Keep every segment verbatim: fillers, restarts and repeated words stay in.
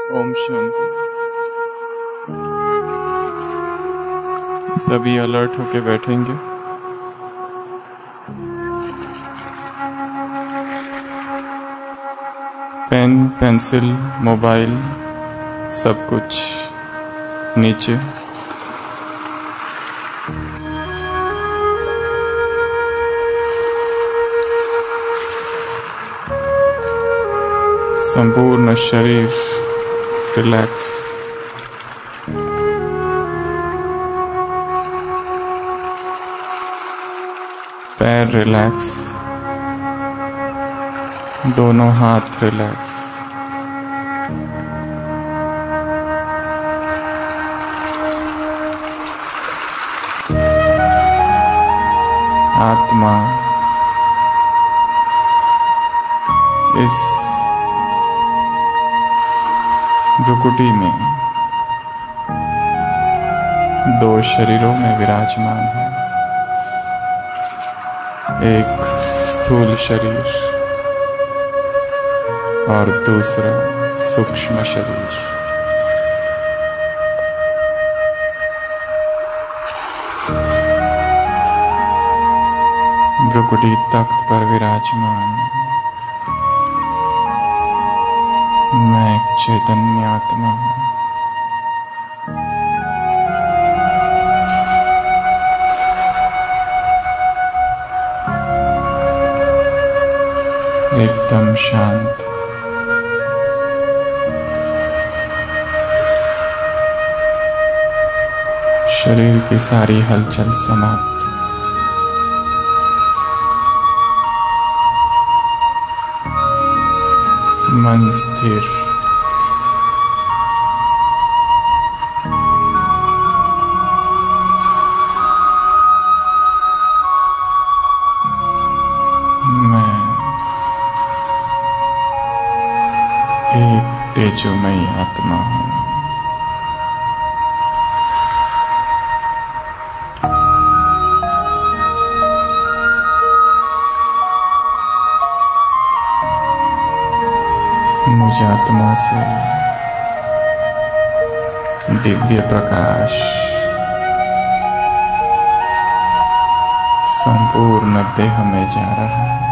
ओम शांति। सभी अलर्ट होके बैठेंगे। पेन, पेंसिल, मोबाइल सब कुछ नीचे। संपूर्ण शरीर रिलैक्स। पैर रिलैक्स, दोनों हाथ रिलैक्स। आत्मा इस भ्रुकुटी में दो शरीरों में विराजमान है। एक स्थूल शरीर और दूसरा सूक्ष्म शरीर। भ्रुकुटी तख्त पर विराजमान। मैं एक चैतन्य आत्मा हूं। एकदम शांत। शरीर की सारी हलचल समाप्त। मन स्थिर। मैं एक तेजोमयी आत्मा हूं। मुझ आत्मा से दिव्य प्रकाश संपूर्ण देह में जा रहा है।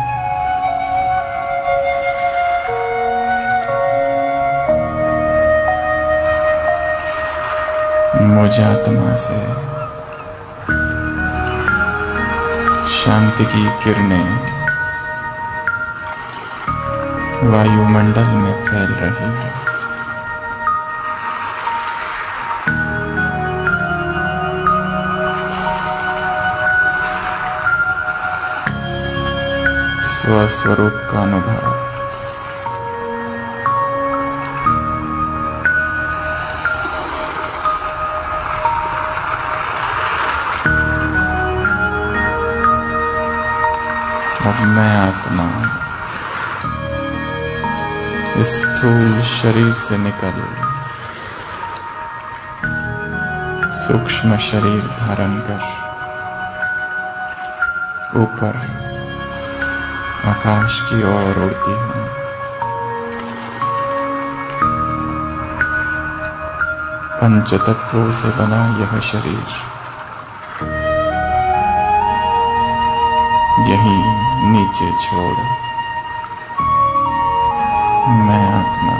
मुझ आत्मा से शांति की किरणें वायुमंडल में फैल रही है। स्वस्वरूप का अनुभव। अब मैं आत्मा स्थूल शरीर से निकल सूक्ष्म शरीर धारण कर ऊपर आकाश की ओर उड़ती हूं। पंच तत्वों से बना यह शरीर यहीं नीचे छोड़ मैं आत्मा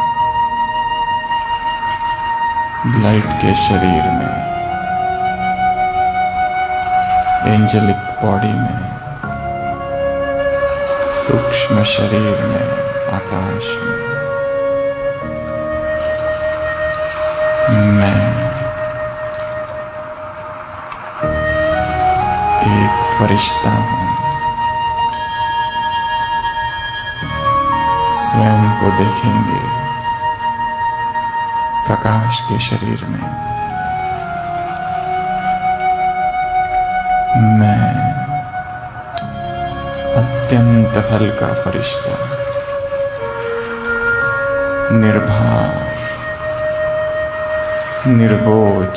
लाइट के शरीर में, एंजेलिक बॉडी में, सूक्ष्म शरीर में, आकाश में मैं एक फरिश्ता हूं। स्वयं को देखेंगे प्रकाश के शरीर में। मैं अत्यंत हल्का फरिश्ता, निर्भार, निर्बोझ,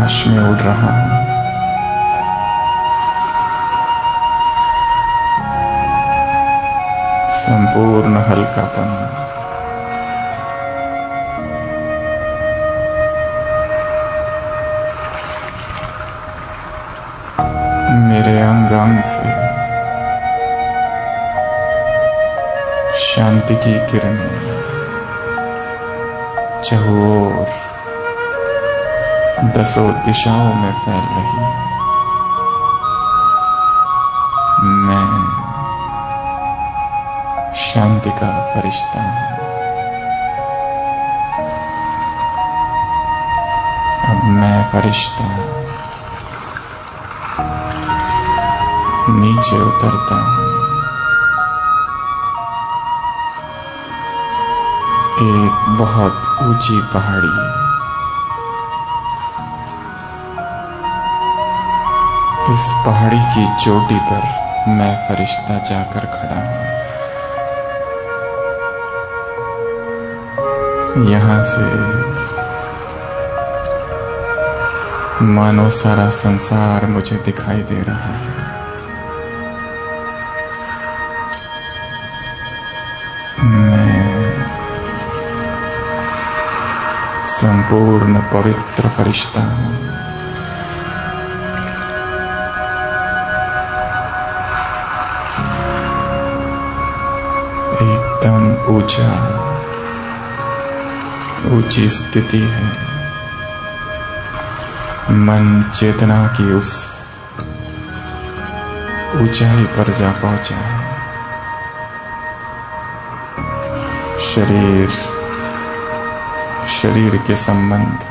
आकाश में उड़ रहा हूं। संपूर्ण हल्कापन, मेरे अंग अंग से शांति की किरणें चहुओर दसों दिशाओं में फैल रही है। मैं शांति का फरिश्ता हूं। अब मैं फरिश्ता नीचे उतरता हूं। एक बहुत ऊंची पहाड़ी, इस पहाड़ी की चोटी पर मैं फरिश्ता जाकर खड़ा हूं। यहां से मानो सारा संसार मुझे दिखाई दे रहा है। संपूर्ण पवित्र फरिश्ता हूं। एकदम ऊंचा ऊंची स्थिति है। मन चेतना की उस ऊंचाई पर जा पहुंचा है। शरीर शरीर के संबंध,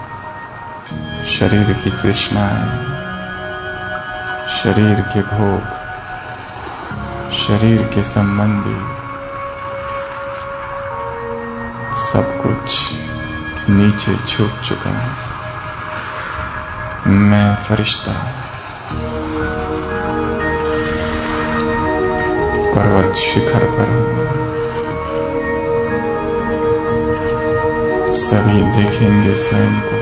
शरीर की तृष्णाएं, शरीर के भोग, शरीर के संबंधी, सब कुछ नीचे झुक चुका है। मैं फरिश्ता पर्वत शिखर पर हूं। सभी देखेंगे स्वयं को।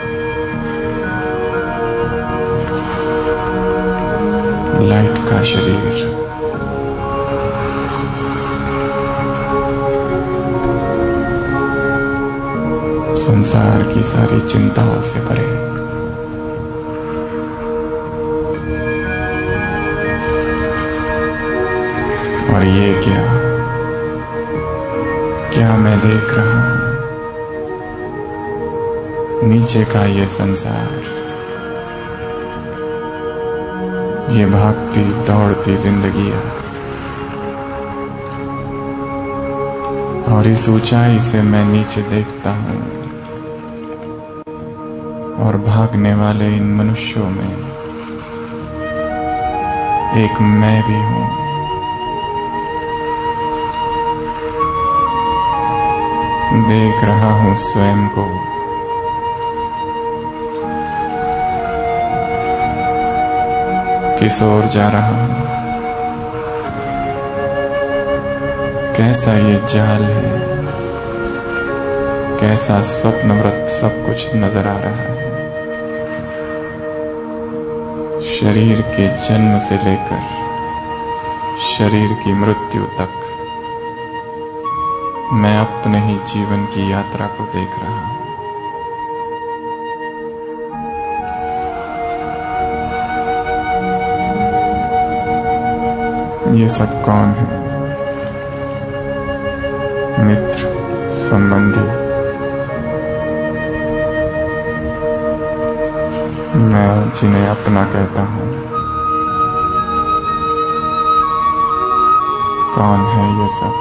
लाइट का शरीर, संसार की सारी चिंताओं से परे। और ये क्या क्या मैं देख रहा हूं? नीचे का ये संसार, ये भागती दौड़ती जिंदगियां, और इस ऊंचाई से मैं नीचे देखता हूं और भागने वाले इन मनुष्यों में एक मैं भी हूं। देख रहा हूं स्वयं को। किस ओर जा रहा हूं? कैसा ये जाल है, कैसा स्वप्नवृत्त सब कुछ नजर आ रहा है। शरीर के जन्म से लेकर शरीर की मृत्यु तक मैं अपने ही जीवन की यात्रा को देख रहा हूं। ये सब कौन है? मित्र, संबंधी। मैं जिन्हें अपना कहता हूं। कौन है ये सब?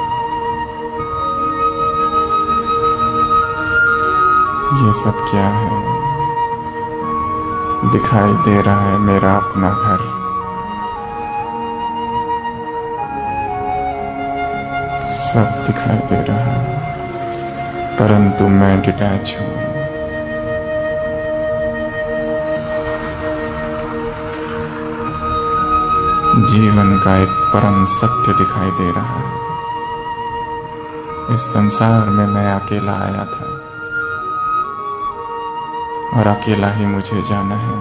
ये सब क्या है? दिखाई दे रहा है मेरा अपना घर। सब दिखाई दे रहा है, परंतु मैं डिटैच हूं। जीवन का एक परम सत्य दिखाई दे रहा है। इस संसार में मैं अकेला आया था और अकेला ही मुझे जाना है।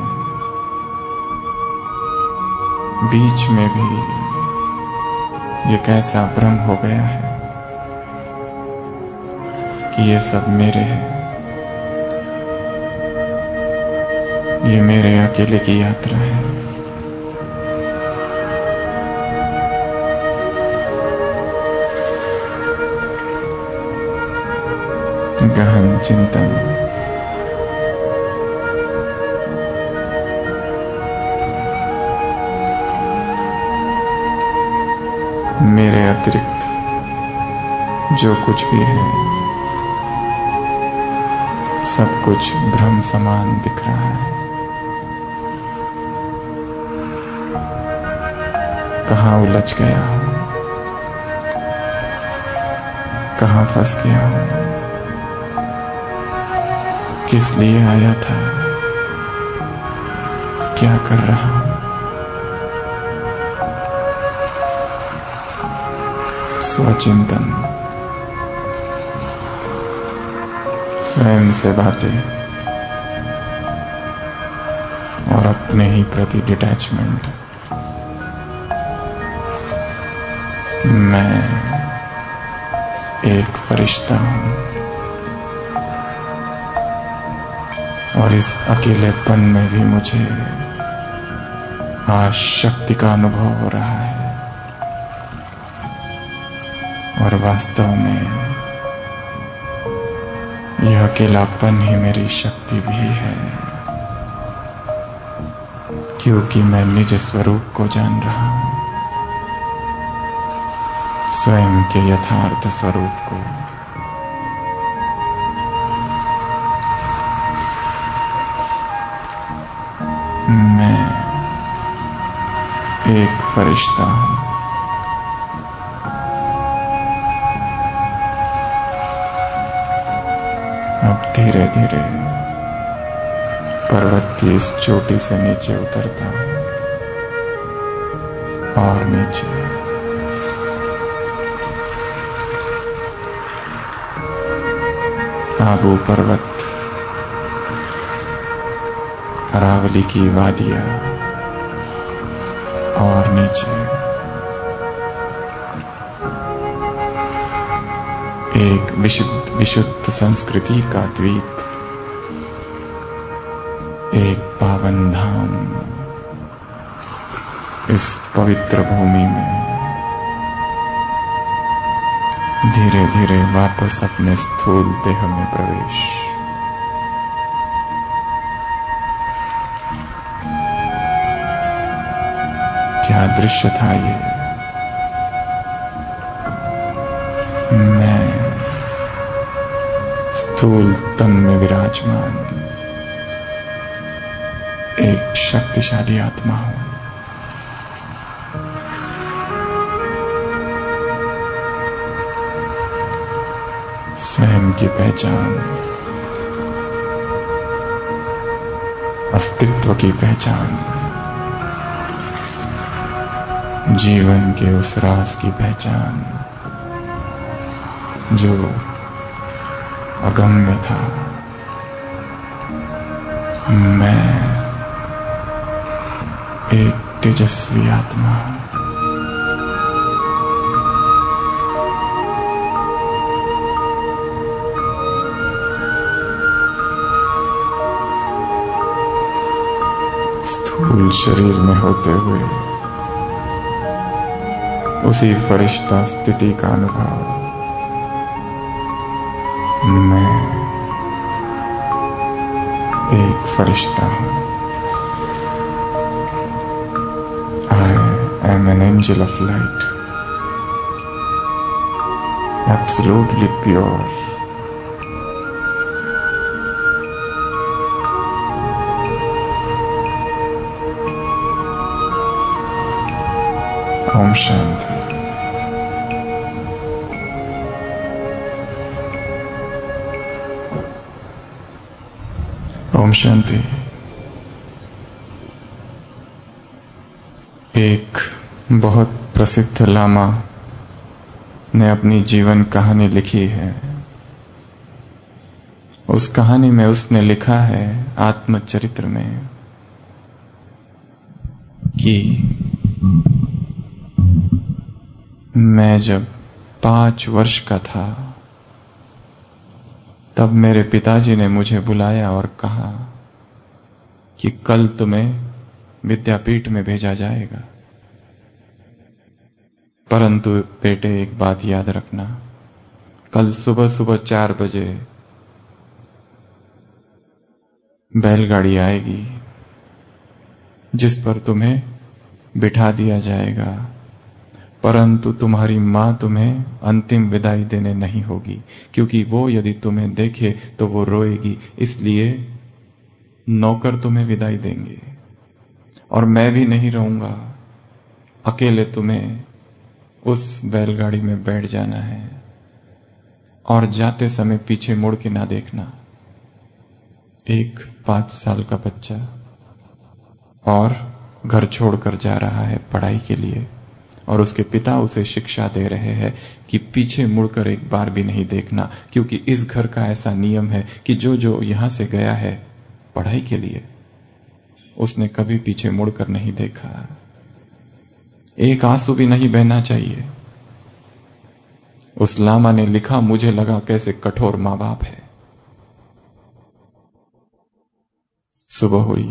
बीच में भी ये कैसा भ्रम हो गया है कि ये सब मेरे हैं। ये मेरे अकेले की यात्रा है। गहन चिंतन। मेरे अतिरिक्त जो कुछ भी है सब कुछ भ्रम समान दिख रहा है। कहाँ उलझ गया हूं, कहाँ फंस गया हूं, किस लिए आया था, क्या कर रहा हूं। स्वचिंतन, स्वयं से बातें और अपने ही प्रति डिटैचमेंट। मैं एक फरिश्ता हूं और इस अकेलेपन में भी मुझे आज शक्ति का अनुभव हो रहा है। और वास्तव में यह अकेलापन ही मेरी शक्ति भी है, क्योंकि मैं निज स्वरूप को जान रहा हूं, स्वयं के यथार्थ स्वरूप को। मैं एक फरिश्ता हूं। अब धीरे धीरे पर्वत की इस चोटी से नीचे उतरता हूं और नीचे आबू पर्वत, अरावली की वादियां और नीचे एक विशुद्ध विशुद्ध संस्कृति का द्वीप, एक पावन धाम। इस पवित्र भूमि में धीरे धीरे वापस अपने स्थूल देह में प्रवेश। क्या दृश्य था ये। मैं स्थूल तन में विराजमान एक शक्तिशाली आत्मा हूं। स्वयं की पहचान, अस्तित्व की पहचान, जीवन के उस राज की पहचान जो अगम्य था। मैं एक तेजस्वी आत्मा हूं। स्थूल शरीर में होते हुए उसी फरिश्ता स्थिति का अनुभव। मैं एक फरिश्ता हूं। I am an angel of light, absolutely pure. Om Shanti. Om Shanti. एक बहुत प्रसिद्ध लामा ने अपनी जीवन कहानी लिखी है। उस कहानी में उसने लिखा है आत्मचरित्र में कि मैं जब पांच वर्ष का था तब मेरे पिताजी ने मुझे बुलाया और कहा कि कल तुम्हें विद्यापीठ में भेजा जाएगा, परंतु बेटे एक बात याद रखना, कल सुबह सुबह चार बजे बैलगाड़ी आएगी जिस पर तुम्हें बिठा दिया जाएगा, परंतु तुम्हारी मां तुम्हें अंतिम विदाई देने नहीं होगी, क्योंकि वो यदि तुम्हें देखे तो वो रोएगी, इसलिए नौकर तुम्हें विदाई देंगे और मैं भी नहीं रहूंगा, अकेले तुम्हें उस बैलगाड़ी में बैठ जाना है और जाते समय पीछे मुड़ के ना देखना। एक पांच साल का बच्चा और घर छोड़कर जा रहा है पढ़ाई के लिए और उसके पिता उसे शिक्षा दे रहे हैं कि पीछे मुड़कर एक बार भी नहीं देखना, क्योंकि इस घर का ऐसा नियम है कि जो जो यहां से गया है पढ़ाई के लिए उसने कभी पीछे मुड़कर नहीं देखा। एक आंसू भी नहीं बहना चाहिए। उस लामा ने लिखा, मुझे लगा कैसे कठोर मां बाप है। सुबह हुई,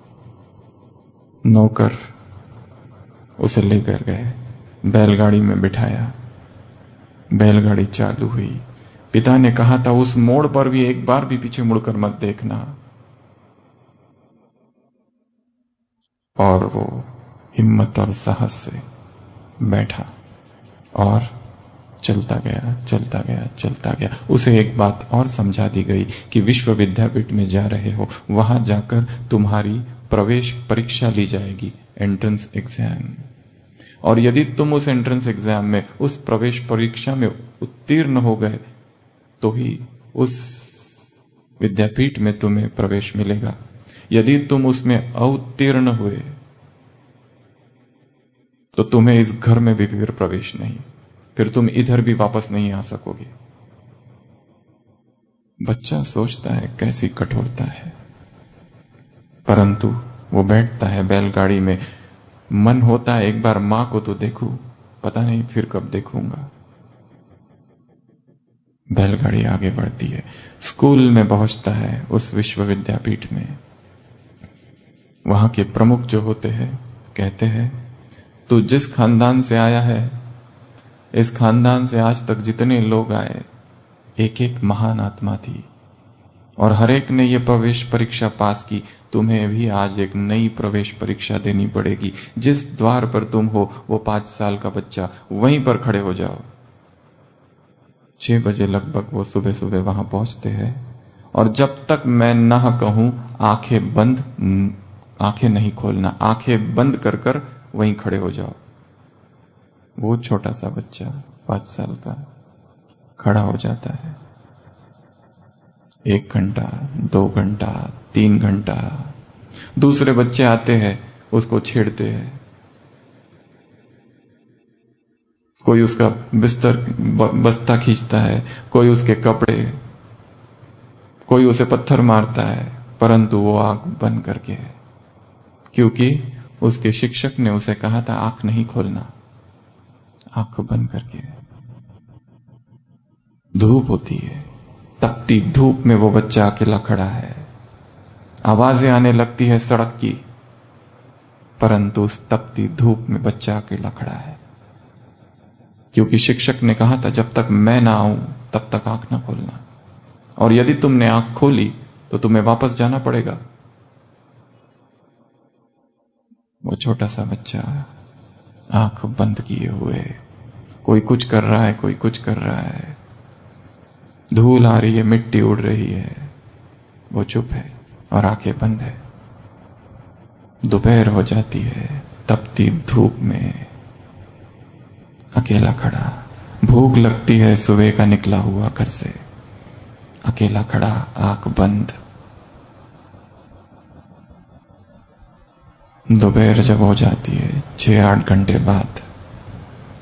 नौकर उसे लेकर गए, बैलगाड़ी में बिठाया, बैलगाड़ी चालू हुई। पिता ने कहा था उस मोड़ पर भी एक बार भी पीछे मुड़कर मत देखना, और वो हिम्मत और साहस से बैठा और चलता गया चलता गया चलता गया। उसे एक बात और समझा दी गई कि विश्व विद्यापीठ में जा रहे हो, वहां जाकर तुम्हारी प्रवेश परीक्षा ली जाएगी, एंट्रेंस एग्जाम, और यदि तुम उस एंट्रेंस एग्जाम में, उस प्रवेश परीक्षा में उत्तीर्ण हो गए तो ही उस विद्यापीठ में तुम्हें प्रवेश मिलेगा। यदि तुम उसमें अवतीर्ण हुए तो तुम्हें इस घर में भी फिर प्रवेश नहीं, फिर तुम इधर भी वापस नहीं आ सकोगे। बच्चा सोचता है कैसी कठोरता है, परंतु वो बैठता है बैलगाड़ी में, मन होता है एक बार मां को तो देखूं, पता नहीं फिर कब देखूंगा। बैलगाड़ी आगे बढ़ती है, स्कूल में पहुंचता है, उस विश्व विद्यापीठ में। वहां के प्रमुख जो होते हैं कहते हैं, तू जिस खानदान से आया है, इस खानदान से आज तक जितने लोग आए, एक एक महान आत्मा थी और हर एक ने यह प्रवेश परीक्षा पास की। तुम्हें भी आज एक नई प्रवेश परीक्षा देनी पड़ेगी। जिस द्वार पर तुम हो वो पांच साल का बच्चा, वहीं पर खड़े हो जाओ। छह बजे लगभग वो सुबह सुबह वहां पहुंचते हैं और जब तक मैं ना कहूं आंखें बंद, आंखें नहीं खोलना, आंखें बंद कर कर वहीं खड़े हो जाओ। वो छोटा सा बच्चा पांच साल का खड़ा हो जाता है। एक घंटा, दो घंटा, तीन घंटा, दूसरे बच्चे आते हैं, उसको छेड़ते हैं। कोई उसका बिस्तर बस्ता खींचता है, कोई उसके कपड़े, कोई उसे पत्थर मारता है, परंतु वो आंख बंद करके है, क्योंकि उसके शिक्षक ने उसे कहा था आंख नहीं खोलना, आंख बंद करके। धूप होती है, तपती धूप में वो बच्चा अकेला खड़ा है। आवाजें आने लगती है सड़क की, परंतु उस तपती धूप में बच्चा अकेला खड़ा है, क्योंकि शिक्षक ने कहा था जब तक मैं ना आऊं तब तक आंख ना खोलना, और यदि तुमने आंख खोली तो तुम्हें वापस जाना पड़ेगा। वो छोटा सा बच्चा आंख बंद किए हुए, कोई कुछ कर रहा है, कोई कुछ कर रहा है, धूल आ रही है, मिट्टी उड़ रही है, वो चुप है और आंखें बंद है। दोपहर हो जाती है, तपती धूप में अकेला खड़ा, भूख लगती है, सुबह का निकला हुआ घर से, अकेला खड़ा, आंख बंद। दोपहर जब हो जाती है, छह आठ घंटे बाद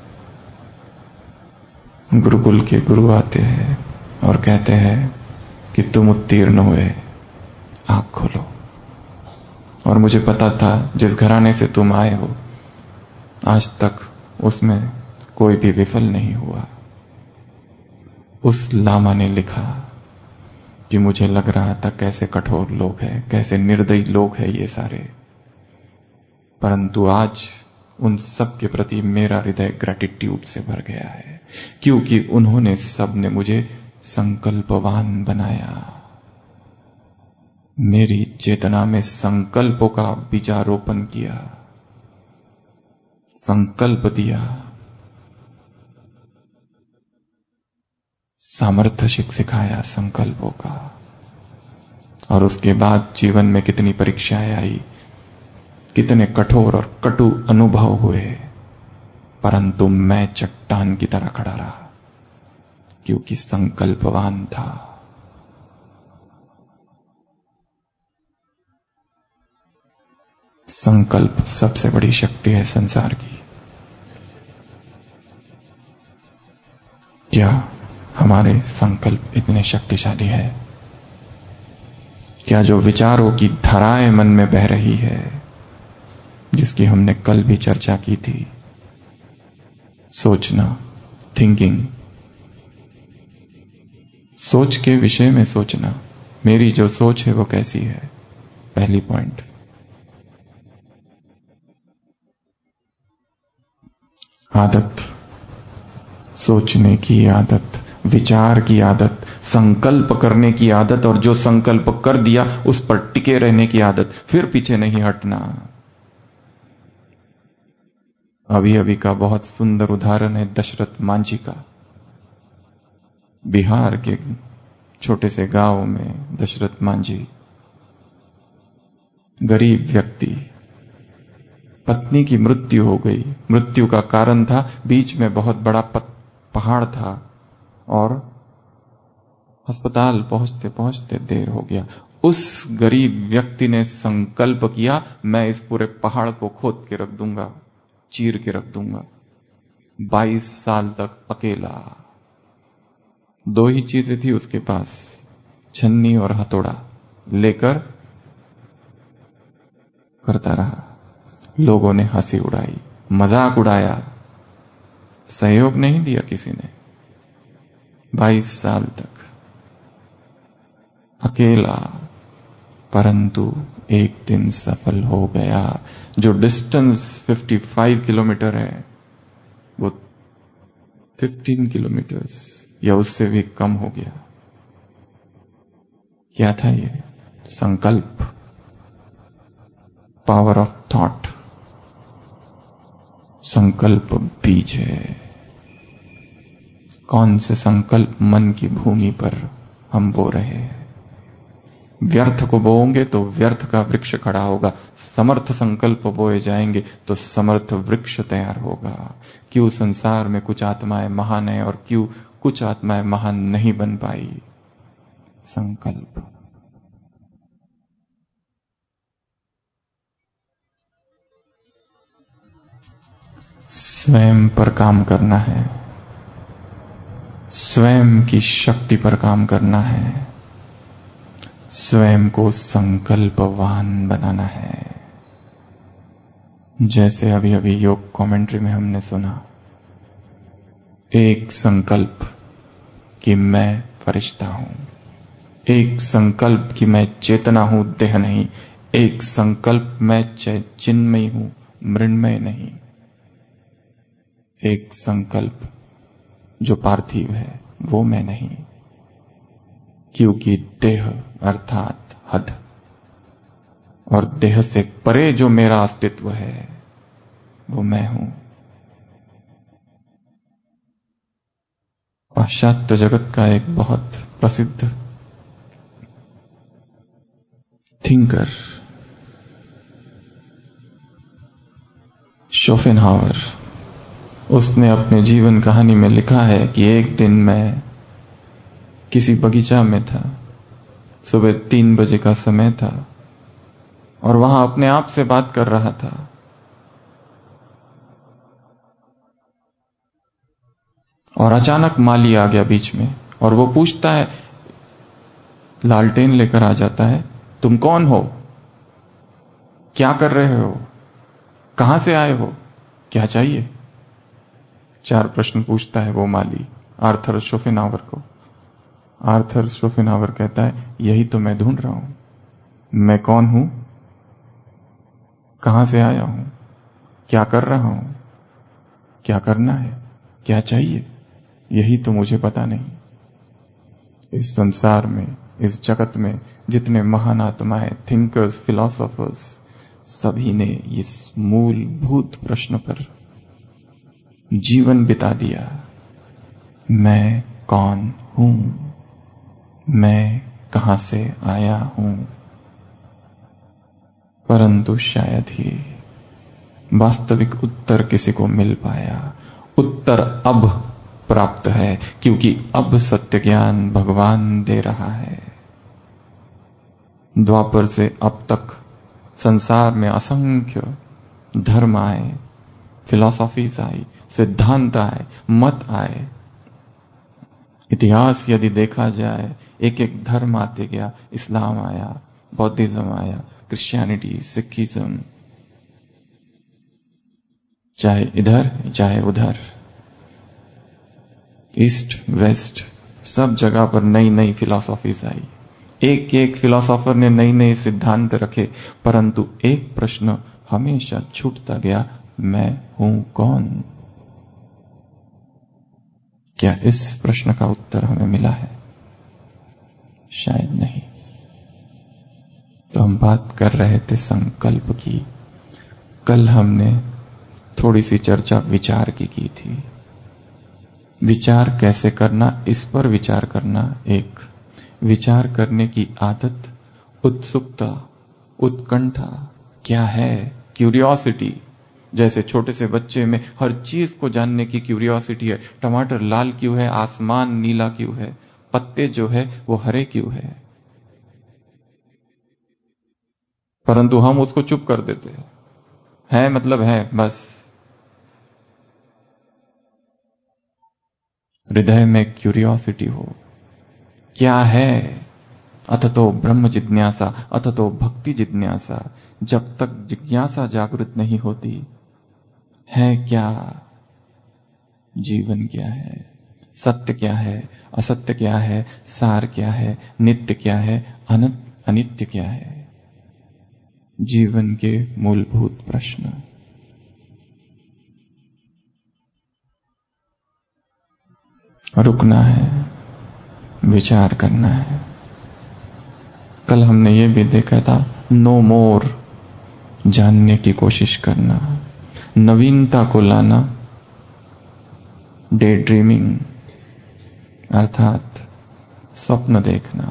गुरुकुल के गुरु आते हैं और कहते हैं कि तुम उत्तीर्ण हुए, आंख खोलो। और मुझे पता था जिस घराने से तुम आए हो आज तक उसमें कोई भी विफल नहीं हुआ। उस लामा ने लिखा कि मुझे लग रहा था कैसे कठोर लोग हैं, कैसे निर्दयी लोग हैं ये सारे, परंतु आज उन सब के प्रति मेरा हृदय ग्रैटिट्यूड से भर गया है, क्योंकि उन्होंने सब ने मुझे संकल्पवान बनाया। मेरी चेतना में संकल्पों का बीजारोपण किया, संकल्प दिया, सामर्थ्य सिखाया संकल्पों का। और उसके बाद जीवन में कितनी परीक्षाएं आई, कितने कठोर और कटु अनुभव हुए, परंतु मैं चट्टान की तरह खड़ा रहा क्योंकि संकल्पवान था। संकल्प सबसे बड़ी शक्ति है संसार की। क्या हमारे संकल्प इतने शक्तिशाली है? क्या जो विचारों की धाराएं मन में बह रही है, जिसकी हमने कल भी चर्चा की थी, सोचना, थिंकिंग, सोच के विषय में सोचना, मेरी जो सोच है वो कैसी है, पहली पॉइंट। आदत, सोचने की आदत, विचार की आदत, संकल्प करने की आदत, और जो संकल्प कर दिया उस पर टिके रहने की आदत, फिर पीछे नहीं हटना। अभी अभी का बहुत सुंदर उदाहरण है दशरथ मांझी का। बिहार के छोटे से गांव में दशरथ मांझी, गरीब व्यक्ति, पत्नी की मृत्यु हो गई। मृत्यु का कारण था बीच में बहुत बड़ा पहाड़ था और अस्पताल पहुंचते पहुंचते देर हो गया। उस गरीब व्यक्ति ने संकल्प किया, मैं इस पूरे पहाड़ को खोद के रख दूंगा, चीर के रख दूंगा। बाईस साल तक अकेला, दो ही चीजें थी उसके पास, छन्नी और हथौड़ा, लेकर करता रहा। लोगों ने हंसी उड़ाई, मजाक उड़ाया, सहयोग नहीं दिया किसी ने। बाईस साल तक अकेला, परंतु एक दिन सफल हो गया। जो डिस्टेंस पचपन किलोमीटर है वो पंद्रह किलोमीटर्स या उससे भी कम हो गया। क्या था ये? संकल्प, पावर ऑफ थॉट। संकल्प बीज है। कौन से संकल्प मन की भूमि पर हम बो रहे हैं? व्यर्थ को बोओगे तो व्यर्थ का वृक्ष खड़ा होगा, समर्थ संकल्प बोए जाएंगे तो समर्थ वृक्ष तैयार होगा। क्यों संसार में कुछ आत्माएं महान है और क्यों कुछ आत्माएं महान नहीं बन पाई? संकल्प। स्वयं पर काम करना है, स्वयं की शक्ति पर काम करना है, स्वयं को संकल्पवान बनाना है। जैसे अभी अभी योग कमेंट्री में हमने सुना, एक संकल्प कि मैं फरिश्ता हूं, एक संकल्प कि मैं चेतना हूं, देह नहीं, एक संकल्प मैं चिन्मय हूं, मृण्मय नहीं, एक संकल्प जो पार्थिव है वो मैं नहीं, क्योंकि देह अर्थात हद और देह से परे जो मेरा अस्तित्व है वो मैं हूं। पाश्चात्य जगत का एक बहुत प्रसिद्ध थिंकर शोपेनहावर, उसने अपने जीवन कहानी में लिखा है कि एक दिन मैं किसी बगीचा में था, सुबह तीन बजे का समय था और वहां अपने आप से बात कर रहा था। और अचानक माली आ गया बीच में और वो पूछता है, लालटेन लेकर आ जाता है, तुम कौन हो, क्या कर रहे हो, कहां से आए हो, क्या चाहिए? चार प्रश्न पूछता है वो माली आर्थर शोपेनहावर को। आर्थर शोपेनहावर कहता है, यही तो मैं ढूंढ रहा हूं, मैं कौन हूं, कहां से आया हूं, क्या कर रहा हूं, क्या करना है, क्या चाहिए, यही तो मुझे पता नहीं। इस संसार में, इस जगत में जितने महान आत्माएं, थिंकर्स, फिलोसोफर्स, सभी ने इस मूलभूत प्रश्न पर जीवन बिता दिया, मैं कौन हूं, मैं कहां से आया हूं। परंतु शायद ही वास्तविक उत्तर किसी को मिल पाया। उत्तर अब प्राप्त है, क्योंकि अब सत्य ज्ञान भगवान दे रहा है। द्वापर से अब तक संसार में असंख्य धर्म आए, फिलॉसफीज आई, सिद्धांत आए, मत आए। इतिहास यदि देखा जाए, एक एक धर्म आते गया। इस्लाम आया, बौद्धिज्म आया, क्रिश्चियनिटी, सिखिज्म, चाहे इधर चाहे उधर, ईस्ट वेस्ट, सब जगह पर नई नई फिलॉसफीज आई। एक एक फिलॉसफर ने नई नई सिद्धांत रखे, परंतु एक प्रश्न हमेशा छूटता गया, मैं हूं कौन? क्या इस प्रश्न का उत्तर हमें मिला है? शायद नहीं। तो हम बात कर रहे थे संकल्प की। कल हमने थोड़ी सी चर्चा विचार की की थी। विचार कैसे करना, इस पर विचार करना। एक विचार करने की आदत, उत्सुकता, उत्कंठा क्या है, क्यूरियोसिटी। जैसे छोटे से बच्चे में हर चीज को जानने की क्यूरियोसिटी है। टमाटर लाल क्यों है, आसमान नीला क्यों है, पत्ते जो है वो हरे क्यों है, परंतु हम उसको चुप कर देते हैं। है मतलब है, बस। हृदय में क्यूरियोसिटी हो, क्या है, अथतो ब्रह्म जिज्ञासा, अथतो भक्ति जिज्ञासा। जब तक जिज्ञासा जागृत नहीं होती, है क्या, जीवन क्या है, सत्य क्या है, असत्य क्या है, सार क्या है, नित्य क्या है, अनित्य क्या है, जीवन के मूलभूत प्रश्न। रुकना है, विचार करना है। कल हमने ये भी देखा था, नो मोर, जानने की कोशिश करना, नवीनता को लाना, डे ड्रीमिंग अर्थात स्वप्न देखना।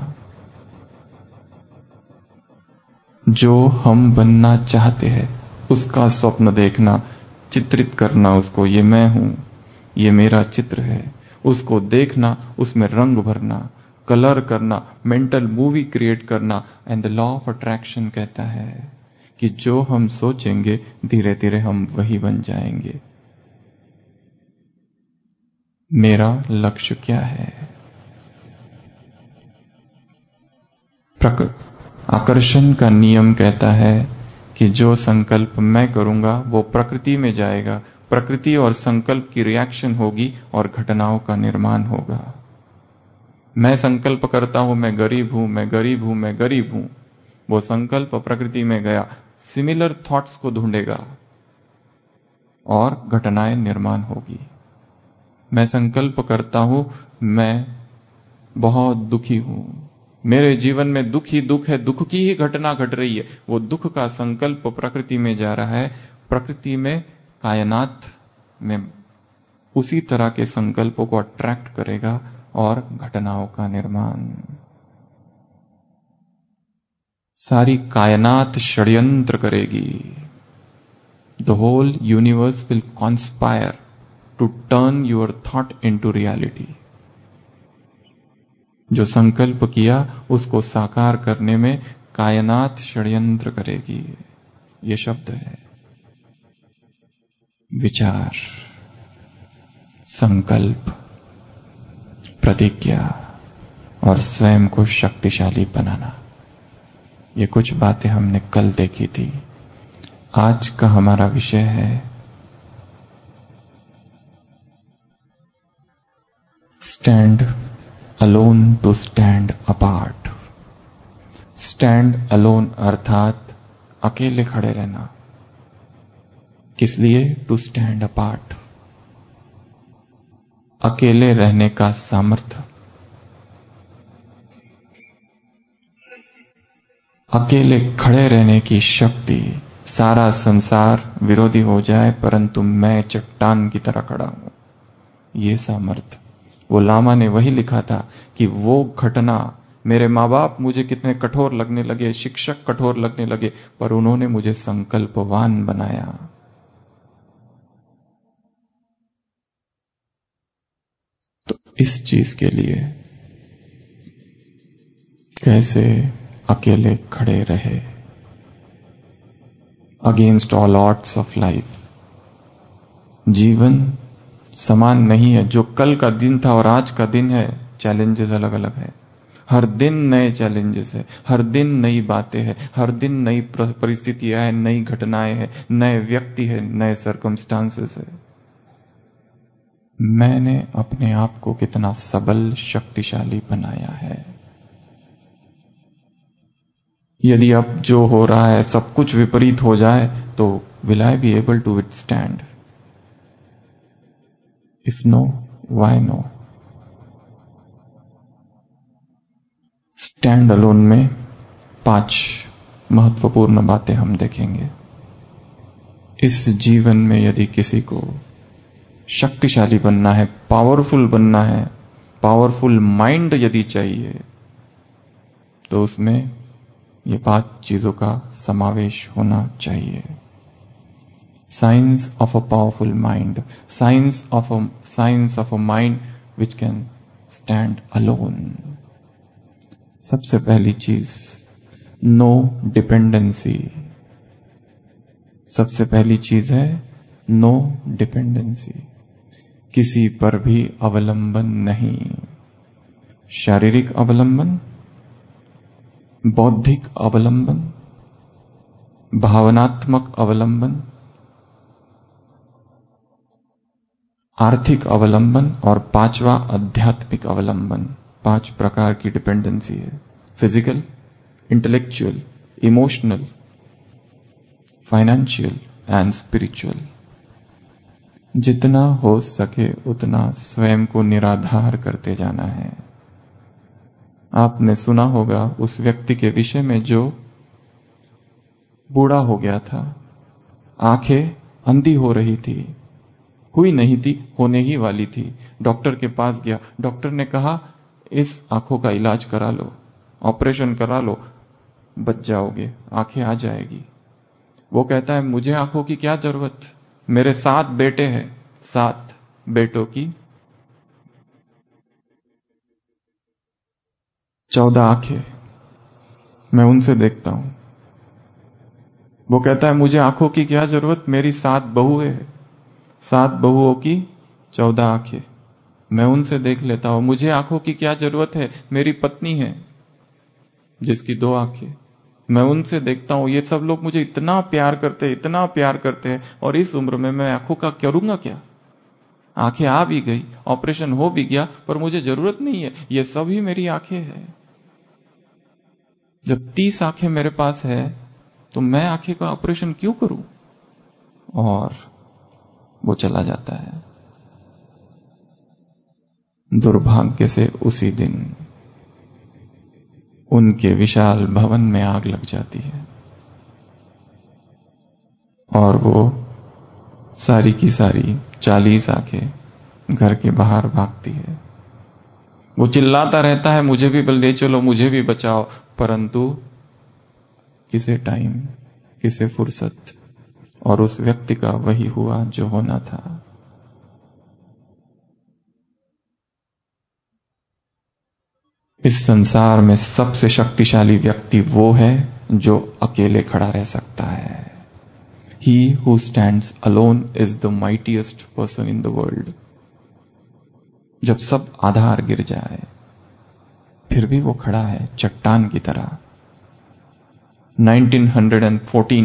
जो हम बनना चाहते हैं उसका स्वप्न देखना, चित्रित करना उसको, ये मैं हूं, ये मेरा चित्र है, उसको देखना, उसमें रंग भरना, कलर करना, मेंटल मूवी क्रिएट करना। And the law of attraction कहता है कि जो हम सोचेंगे धीरे धीरे हम वही बन जाएंगे। मेरा लक्ष्य क्या है? आकर्षण का नियम कहता है कि जो संकल्प मैं करूंगा वो प्रकृति में जाएगा, प्रकृति और संकल्प की रिएक्शन होगी और घटनाओं का निर्माण होगा। मैं संकल्प करता हूं मैं गरीब हूं, मैं गरीब हूं, मैं गरीब हूं, वो संकल्प प्रकृति में गया, सिमिलर थॉट्स को ढूंढेगा और घटनाएं निर्माण होगी। मैं संकल्प करता हूं मैं बहुत दुखी हूं, मेरे जीवन में दुख ही दुख है, दुख की ही घटना घट रही है, वो दुख का संकल्प प्रकृति में जा रहा है, प्रकृति में, कायनात में उसी तरह के संकल्पों को अट्रैक्ट करेगा और घटनाओं का निर्माण। सारी कायनात षड्यंत्र करेगी। The whole universe will conspire to turn your thought into reality. जो संकल्प किया उसको साकार करने में कायनात षड्यंत्र करेगी। ये शब्द है विचार, संकल्प, प्रतिज्ञा, और स्वयं को शक्तिशाली बनाना। ये कुछ बातें हमने कल देखी थी। आज का हमारा विषय है stand alone to stand apart. Stand alone अर्थात अकेले खड़े रहना। किस लिए? To stand apart. अकेले रहने का सामर्थ्य, अकेले खड़े रहने की शक्ति। सारा संसार विरोधी हो जाए परंतु मैं चट्टान की तरह खड़ा हूं, ये सामर्थ्य। वो लामा ने वही लिखा था कि वो घटना, मेरे माँ बाप मुझे कितने कठोर लगने लगे, शिक्षक कठोर लगने लगे, पर उन्होंने मुझे संकल्पवान बनाया। तो इस चीज के लिए कैसे अकेले खड़े रहे against all odds of life. जीवन समान नहीं है। जो कल का दिन था और आज का दिन है, चैलेंजेस अलग अलग है। हर दिन नए चैलेंजेस है, हर दिन नई बातें हैं, हर दिन नई परिस्थितियां हैं, नई घटनाएं हैं, नए व्यक्ति है, नए सर्कमस्टांसेस है। मैंने अपने आप को कितना सबल, शक्तिशाली बनाया है। यदि अब जो हो रहा है सब कुछ विपरीत हो जाए तो will I be able to withstand? If no, why no? Stand alone में पांच महत्वपूर्ण बातें हम देखेंगे। इस जीवन में यदि किसी को शक्तिशाली बनना है, पावरफुल बनना है, पावरफुल माइंड यदि चाहिए, तो उसमें ये पांच चीजों का समावेश होना चाहिए। Science of a powerful mind, science of a science of a mind which can stand alone. सबसे पहली चीज, नो डिपेंडेंसी। सबसे पहली चीज है नो डिपेंडेंसी। किसी पर भी अवलंबन नहीं। शारीरिक अवलंबन, बौद्धिक अवलंबन, भावनात्मक अवलंबन, आर्थिक अवलंबन और पांचवा आध्यात्मिक अवलंबन। पांच प्रकार की डिपेंडेंसी है। Physical, intellectual, emotional, financial and spiritual. जितना हो सके उतना स्वयं को निराधार करते जाना है। आपने सुना होगा उस व्यक्ति के विषय में जो बूढ़ा हो गया था, आंखें अंधी हो रही थी, हुई नहीं थी, होने ही वाली थी। डॉक्टर के पास गया, डॉक्टर ने कहा इस आंखों का इलाज करा लो, ऑपरेशन करा लो, बच जाओगे, आंखें आ जाएगी। वो कहता है मुझे आंखों की क्या जरूरत, मेरे सात बेटे हैं, सात बेटों की चौदह आंखें, मैं उनसे देखता हूं। वो कहता है मुझे आंखों की क्या जरूरत, मेरी सात बहुएं हैं, सात बहुओं की चौदह आंखें, मैं उनसे देख लेता हूं। मुझे आंखों की क्या जरूरत है, मेरी पत्नी है जिसकी दो आंखें, मैं उनसे देखता हूं। ये सब लोग मुझे इतना प्यार करते हैं, इतना प्यार करते हैं, और इस उम्र में मैं आंखों का करूंगा क्या? आंखें आ भी गई, ऑपरेशन हो भी गया, पर मुझे जरूरत नहीं है, ये सब ही मेरी आंखें हैं। जब तीस आंखें मेरे पास है तो मैं आंखें का ऑपरेशन क्यों करूं? और वो चला जाता है। दुर्भाग्य से उसी दिन उनके विशाल भवन में आग लग जाती है और वो सारी की सारी चालीस आंखें घर के बाहर भागती है। वो चिल्लाता रहता है मुझे भी ले चलो, मुझे भी बचाओ, परंतु किसे टाइम, किसे फुर्सत, और उस व्यक्ति का वही हुआ जो होना था। इस संसार में सबसे शक्तिशाली व्यक्ति वो है जो अकेले खड़ा रह सकता है। He who stands alone is the mightiest person in the world. जब सब आधार गिर जाए, फिर भी वो खड़ा है चट्टान की तरह। Nineteen fourteen,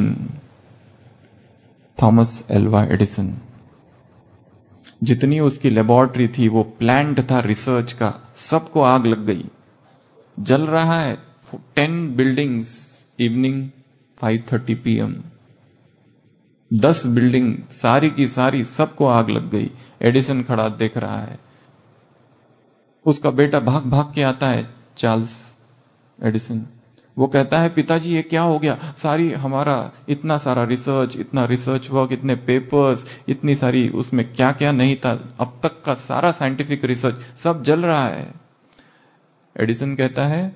Thomas Alva Edison, जितनी उसकी लेबोरेटरी थी वो प्लांट था रिसर्च का, सबको आग लग गई। जल रहा है, ten buildings, evening five thirty P M, दस बिल्डिंग सारी की सारी, सबको आग लग गई। एडिसन खड़ा देख रहा है। उसका बेटा भाग भाग के आता है, चार्ल्स एडिसन। वो कहता है, पिताजी ये क्या हो गया? सारी हमारा इतना सारा रिसर्च, इतना रिसर्च वर्क, इतने पेपर्स, इतनी सारी उसमें क्या क्या नहीं था, अब तक का सारा साइंटिफिक रिसर्च सब जल रहा है। एडिसन कहता है,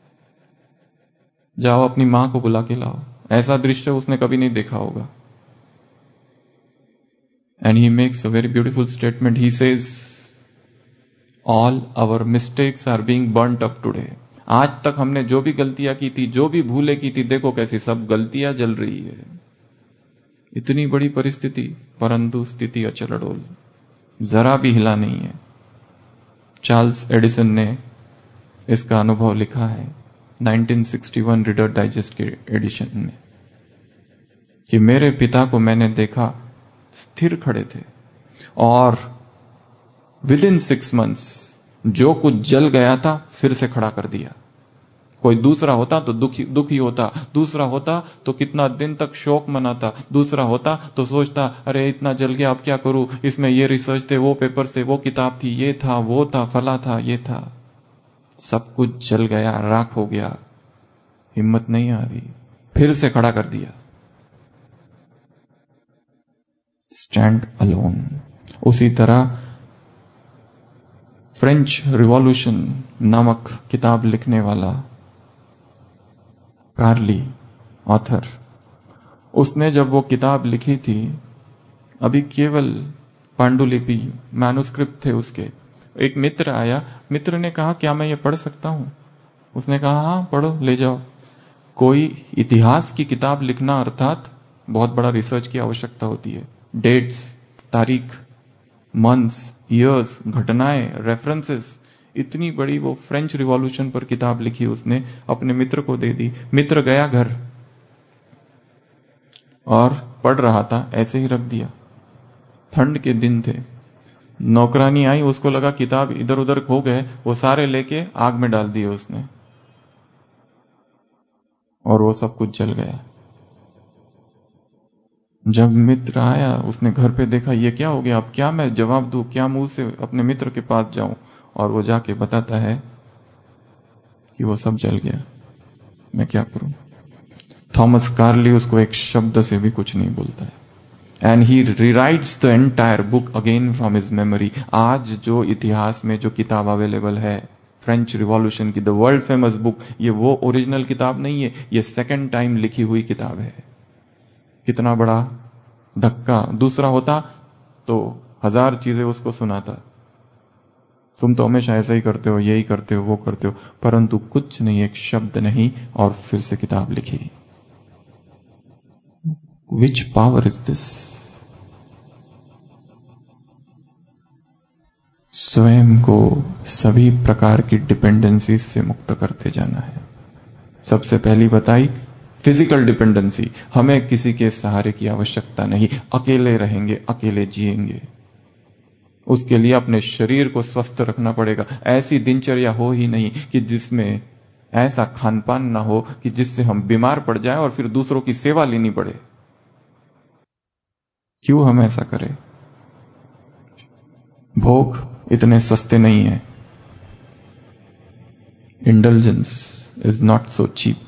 जाओ अपनी मां को बुला के लाओ। ऐसा दृश्य उसने कभी नहीं देखा होगा। And he makes a very beautiful statement. He says, all our mistakes are being burnt up today. आज तक हमने जो भी गलतियां की थी, जो भी भूलें की थी, देखो कैसी सब गलतियां जल रही है। इतनी बड़ी परिस्थिति, परंतु स्थिति अचल अडोल, जरा भी हिला नहीं है। चार्ल्स एडिसन ने इसका अनुभव लिखा है nineteen sixty one Reader's Digest के एडिशन में, कि मेरे पिता को मैंने देखा स्थिर खड़े थे और विद इन सिक्स मंथ्स जो कुछ जल गया था फिर से खड़ा कर दिया। कोई दूसरा होता तो दुखी दुखी होता, दूसरा होता तो कितना दिन तक शोक मनाता, दूसरा होता तो सोचता अरे इतना जल गया अब क्या करूं, इसमें ये रिसर्च थे, वो पेपर थे, वो किताब थी, ये था, वो था, फला था, ये था, सब कुछ जल गया, राख हो गया, हिम्मत नहीं आ रही, फिर से खड़ा कर दिया। Stand alone. उसी तरह फ्रेंच रिवॉल्यूशन नामक किताब लिखने वाला कार्ली ऑथर, उसने जब वो किताब लिखी थी, अभी केवल पांडुलिपि मैन्युस्क्रिप्ट थे उसके। एक मित्र आया, मित्र ने कहा क्या मैं ये पढ़ सकता हूं? उसने कहा हाँ पढ़ो, ले जाओ। कोई इतिहास की किताब लिखना अर्थात बहुत बड़ा रिसर्च की आवश्यकता होती है। डेट्स, तारीख, मंथ्स, ईयर्स, घटनाएं, रेफरेंसेस, इतनी बड़ी वो फ्रेंच रिवॉल्यूशन पर किताब लिखी उसने, अपने मित्र को दे दी। मित्र गया घर और पढ़ रहा था, ऐसे ही रख दिया। ठंड के दिन थे, नौकरानी आई, उसको लगा किताब इधर उधर खो गए, वो सारे लेके आग में डाल दिए उसने, और वो सब कुछ जल गया। जब मित्र आया, उसने घर पे देखा ये क्या हो गया, अब क्या मैं जवाब दूं, क्या मुंह से अपने मित्र के पास जाऊं? और वो जाके बताता है कि वो सब जल गया, मैं क्या करूं? थॉमस कार्ली उसको एक शब्द से भी कुछ नहीं बोलता है। And he rewrites the entire book again from his memory. आज जो इतिहास में जो किताब अवेलेबल है, फ्रेंच रिवॉल्यूशन की द वर्ल्ड फेमस बुक, ये वो ओरिजिनल किताब नहीं है, ये सेकेंड टाइम लिखी हुई किताब है। कितना बड़ा धक्का! दूसरा होता तो हजार चीजें उसको सुनाता, तुम तो हमेशा ऐसा ही करते हो, यही करते हो, वो करते हो, परंतु कुछ नहीं, एक शब्द नहीं, और फिर से किताब लिखी। Which power is this? स्वयं को सभी प्रकार की डिपेंडेंसी से मुक्त करते जाना है। सबसे पहली बताई फिजिकल डिपेंडेंसी, हमें किसी के सहारे की आवश्यकता नहीं, अकेले रहेंगे, अकेले जिएंगे। उसके लिए अपने शरीर को स्वस्थ रखना पड़ेगा। ऐसी दिनचर्या हो ही नहीं कि जिसमें ऐसा खान पान ना हो कि जिससे हम बीमार पड़ जाएं और फिर दूसरों की सेवा लेनी पड़े। क्यों हम ऐसा करें? भोग इतने सस्ते नहीं है। Indulgence is not so cheap.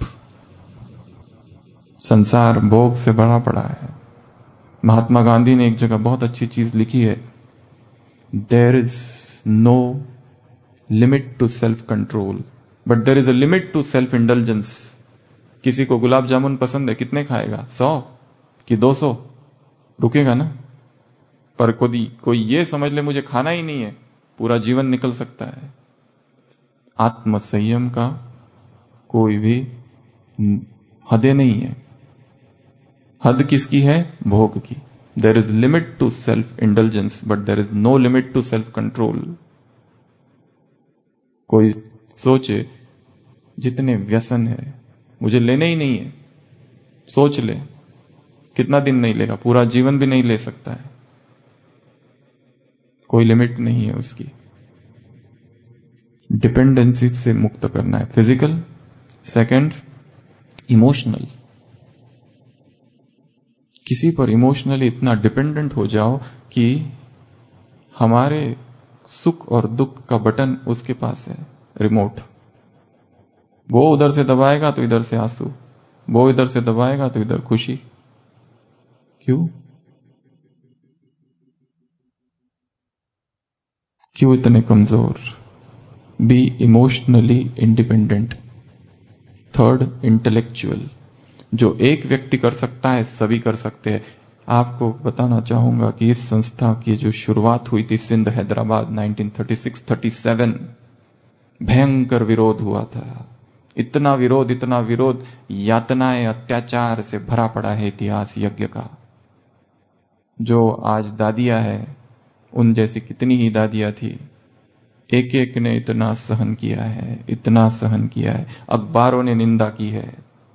संसार भोग से भरा पड़ा है। महात्मा गांधी ने एक जगह बहुत अच्छी चीज लिखी है, there is no limit to self control but there is a limit to self indulgence. किसी को गुलाब जामुन पसंद है, कितने खाएगा? सौ कि दो सौ? रुकेगा ना। पर कोई कोई ये समझ ले मुझे खाना ही नहीं है, पूरा जीवन निकल सकता है। आत्म संयम का कोई भी हदें नहीं है। हद किसकी है? भोग की। There is limit to self indulgence but there is no limit to self control. कोई सोचे जितने व्यसन है मुझे लेने ही नहीं है, सोच ले कितना दिन नहीं लेगा, पूरा जीवन भी नहीं ले सकता है, कोई लिमिट नहीं है उसकी। डिपेंडेंसी से मुक्त करना है, फिजिकल, सेकंड इमोशनल। किसी पर इमोशनली इतना डिपेंडेंट हो जाओ कि हमारे सुख और दुख का बटन उसके पास है, रिमोट। वो उधर से दबाएगा तो इधर से आंसू, वो इधर से दबाएगा तो इधर खुशी। क्यों क्यों इतने कमजोर? Be emotionally independent. Third intellectual. जो एक व्यक्ति कर सकता है सभी कर सकते हैं। आपको बताना चाहूंगा कि इस संस्था की जो शुरुआत हुई थी Sindh Hyderabad nineteen thirty six thirty seven, भयंकर विरोध हुआ था। इतना विरोध इतना विरोध यातनाएं अत्याचार से भरा पड़ा है इतिहास यज्ञ का। जो आज दादियां है उन जैसी कितनी ही दादियां थी, एक एक ने इतना सहन किया है, इतना सहन किया है। अखबारों ने निंदा की है,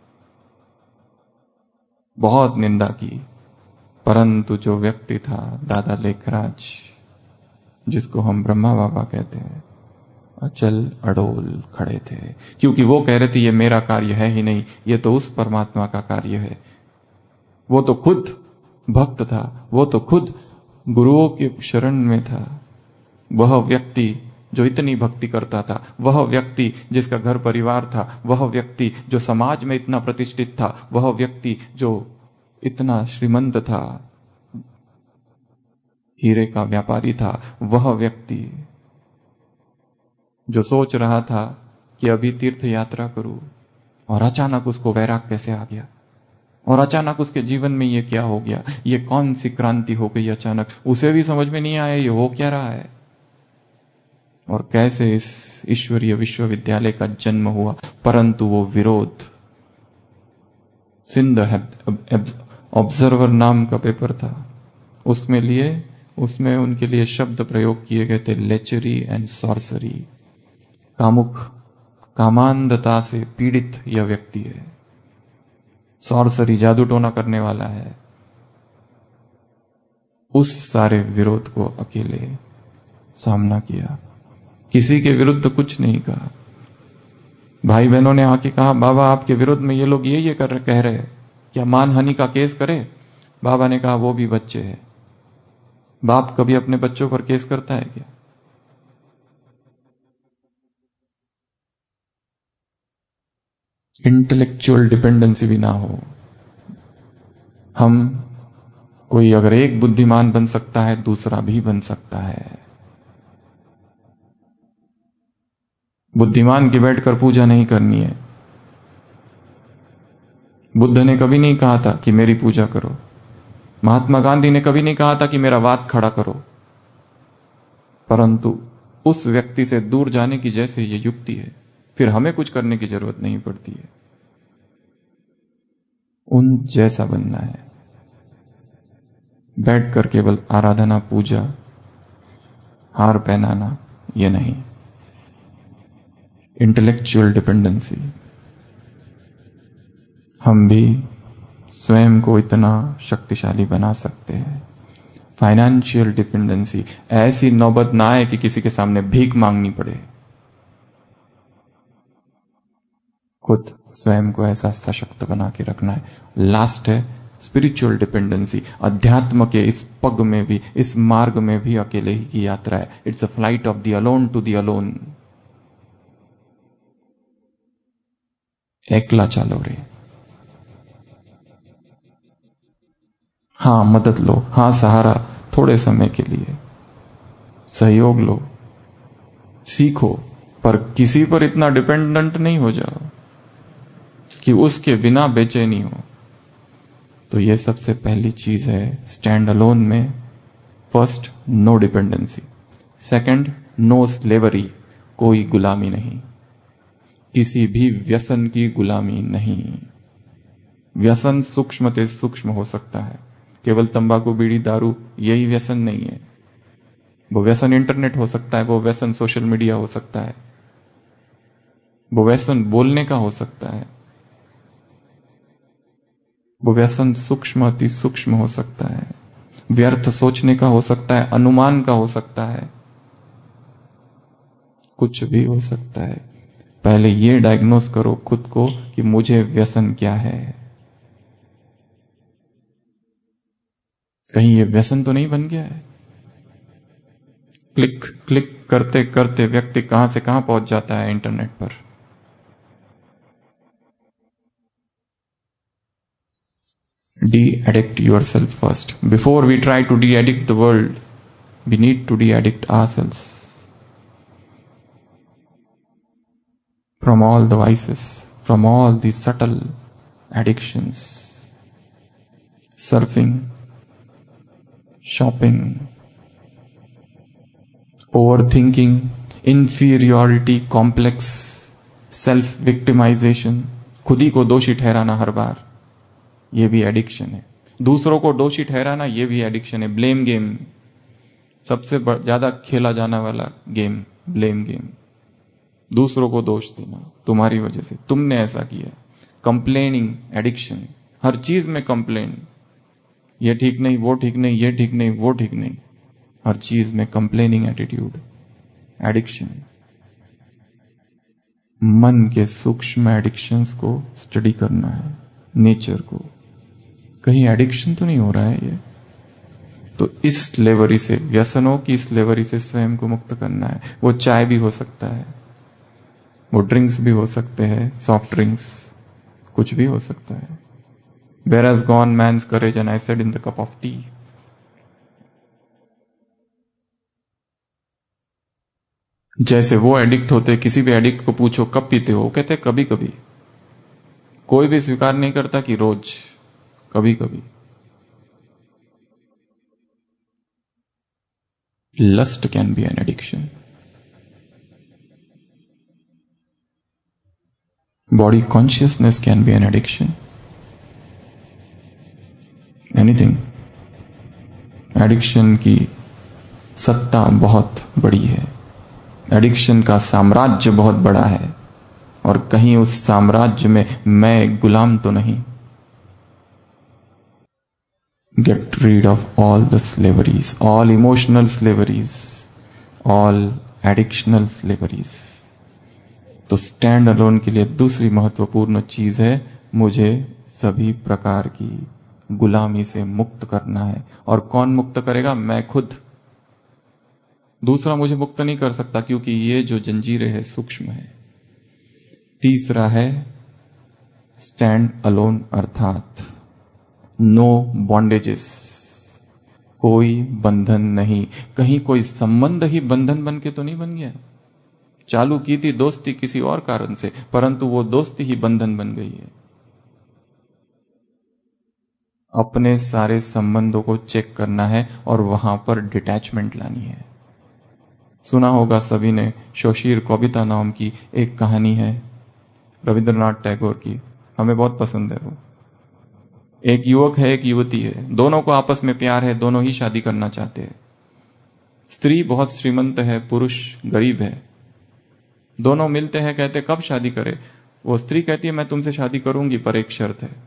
बहुत निंदा की, परंतु जो व्यक्ति था दादा लेखराज, जिसको हम ब्रह्मा बाबा कहते हैं, अचल अडोल खड़े थे। क्योंकि वो कह रहे थे ये मेरा कार्य है ही नहीं, ये तो उस परमात्मा का कार्य है। वो तो खुद भक्त था, वो तो खुद गुरुओं के शरण में था। वह व्यक्ति जो इतनी भक्ति करता था, वह व्यक्ति जिसका घर परिवार था, वह व्यक्ति जो समाज में इतना प्रतिष्ठित था, वह व्यक्ति जो इतना श्रीमंत था, हीरे का व्यापारी था, वह व्यक्ति जो सोच रहा था कि अभी तीर्थ यात्रा करूं, और अचानक उसको वैराग कैसे आ गया, और अचानक उसके जीवन में ये क्या हो गया, ये कौन सी क्रांति हो गई अचानक, उसे भी समझ में नहीं आया ये हो क्या रहा है, और कैसे इस ईश्वरीय विश्वविद्यालय का जन्म हुआ। परंतु वो विरोध, सिंध ऑब्जर्वर नाम का पेपर था, उसमें लिए उसमें उनके लिए शब्द प्रयोग किए गए थे, लेचरी एंड सॉर्सरी। कामुक, कामांधता से पीड़ित यह व्यक्ति है, सॉर्सरी जादू टोना करने वाला है। उस सारे विरोध को अकेले सामना किया, किसी के विरुद्ध कुछ नहीं कहा। भाई बहनों ने आके कहा बाबा आपके विरुद्ध में ये लोग ये ये कर कह रहे हैं, क्या मानहानि का केस करे? बाबा ने कहा वो भी बच्चे हैं। बाप कभी अपने बच्चों पर केस करता है क्या? इंटेलेक्चुअल डिपेंडेंसी भी ना हो। हम कोई अगर एक बुद्धिमान बन सकता है दूसरा भी बन सकता है। बुद्धिमान की बैठकर पूजा नहीं करनी है। बुद्ध ने कभी नहीं कहा था कि मेरी पूजा करो, महात्मा गांधी ने कभी नहीं कहा था कि मेरा वाद खड़ा करो, परंतु उस व्यक्ति से दूर जाने की जैसे ये युक्ति है, फिर हमें कुछ करने की जरूरत नहीं पड़ती है। उन जैसा बनना है, बैठकर केवल आराधना पूजा हार पहनाना ये नहीं। इंटेलेक्चुअल डिपेंडेंसी, हम भी स्वयं को इतना शक्तिशाली बना सकते हैं। फाइनेंशियल डिपेंडेंसी, ऐसी नौबत ना आए कि किसी के सामने भीख मांगनी पड़े। खुद स्वयं को ऐसा सशक्त बना के रखना है। लास्ट है स्पिरिचुअल डिपेंडेंसी। अध्यात्म के इस पग में भी, इस मार्ग में भी अकेले ही की यात्रा है। It's a flight of the alone to the alone. एकला चालो रे। हां मदद लो, हां सहारा थोड़े समय के लिए, सहयोग लो, सीखो, पर किसी पर इतना डिपेंडेंट नहीं हो जाओ कि उसके बिना बेचैनी हो। तो यह सबसे पहली चीज है स्टैंड अलोन में। First, no dependency. Second, no slavery, कोई गुलामी नहीं, किसी भी व्यसन की गुलामी नहीं। व्यसन सूक्ष्म से सूक्ष्म हो सकता है, केवल तंबाकू बीड़ी दारू यही व्यसन नहीं है। वो व्यसन इंटरनेट हो सकता है, वो व्यसन सोशल मीडिया हो सकता है, वो व्यसन बोलने का हो सकता है, वो व्यसन सूक्ष्म अति सूक्ष्म हो सकता है, व्यर्थ सोचने का हो सकता है, अनुमान का हो सकता है, कुछ भी हो सकता है। पहले ये डायग्नोस करो खुद को कि मुझे व्यसन क्या है। कहीं ये व्यसन तो नहीं बन गया है? क्लिक क्लिक करते करते व्यक्ति कहां से कहां पहुंच जाता है इंटरनेट पर। De-addict yourself first. Before we try to de-addict the world, we need to de-addict ourselves from all the vices, from all the subtle addictions. Surfing, shopping, overthinking, inferiority complex, self-victimization, खुद ही को दोषी ठहराना हर बार, ये भी addiction है। दूसरों को दोषी ठहराना, ये भी एडिक्शन है। ब्लेम गेम, सबसे ज्यादा खेला जाने वाला गेम, ब्लेम गेम। दूसरों को दोष देना, तुम्हारी वजह से, तुमने ऐसा किया। कंप्लेनिंग एडिक्शन, हर चीज में कंप्लेन, ये ठीक नहीं, वो ठीक नहीं, ये ठीक नहीं, वो ठीक नहीं, हर चीज में कंप्लेनिंग एटीट्यूड, एडिक्शन। मन के सूक्ष्म एडिक्शंस को स्टडी करना है, नेचर को, कहीं एडिक्शन तो नहीं हो रहा है ये। तो इस स्लेवरी से, व्यसनों की स्लेवरी से स्वयं को मुक्त करना है। वो चाय भी हो सकता है, वो ड्रिंक्स भी हो सकते हैं, सॉफ्ट ड्रिंक्स, कुछ भी हो सकता है। Where has gone man's courage and I said in the cup of tea. जैसे वो एडिक्ट होते, किसी भी एडिक्ट को पूछो कब पीते हो, वो कहते हैं कभी कभी। कोई भी स्वीकार नहीं करता कि रोज, कभी कभी। Lust can be an addiction, body consciousness can be an addiction, anything. Addiction की सत्ता बहुत बड़ी है, एडिक्शन का साम्राज्य बहुत बड़ा है, और कहीं उस साम्राज्य में मैं एक गुलाम तो नहीं। Get rid of all the slaveries, all emotional slaveries, all addictional slaveries. तो स्टैंड अलोन के लिए दूसरी महत्वपूर्ण चीज है, मुझे सभी प्रकार की गुलामी से मुक्त करना है। और कौन मुक्त करेगा? मैं खुद। दूसरा मुझे मुक्त नहीं कर सकता, क्योंकि ये जो जंजीरें है सूक्ष्म है। तीसरा है स्टैंड अलोन, अर्थात नो बॉन्डेजेस, कोई बंधन नहीं। कहीं कोई संबंध ही बंधन बन के तो नहीं बन गया। चालू की थी दोस्ती किसी और कारण से, परंतु वो दोस्ती ही बंधन बन गई है। अपने सारे संबंधों को चेक करना है और वहां पर डिटैचमेंट लानी है। सुना होगा सभी ने, शोशीर कविता नाम की एक कहानी है रविंद्रनाथ टैगोर की, हमें बहुत पसंद है वो। एक युवक है, एक युवती है, दोनों को आपस में प्यार है, दोनों ही शादी करना चाहते हैं। स्त्री बहुत श्रीमंत है, पुरुष गरीब है। दोनों मिलते हैं, कहते कब शादी करें। वो स्त्री कहती है मैं तुमसे शादी करूंगी, पर एक शर्त है।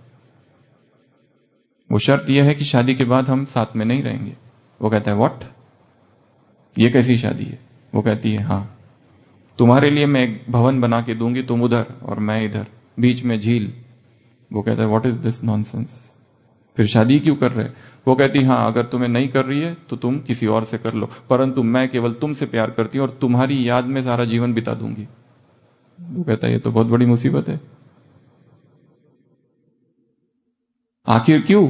वो शर्त यह है कि शादी के बाद हम साथ में नहीं रहेंगे। वो कहता है व्हाट, ये कैसी शादी है? वो कहती है हाँ, तुम्हारे लिए मैं एक भवन बना के दूंगी, तुम उधर और मैं इधर, बीच में झील। वो कहता है व्हाट इज दिस नॉनसेंस, फिर शादी क्यों कर रहे? वो कहती हाँ, अगर तुम्हें नहीं कर रही है तो तुम किसी और से कर लो, परंतु मैं केवल तुमसे प्यार करती हूं और तुम्हारी याद में सारा जीवन बिता दूंगी। वो कहता है ये तो बहुत बड़ी मुसीबत है। आखिर क्यों?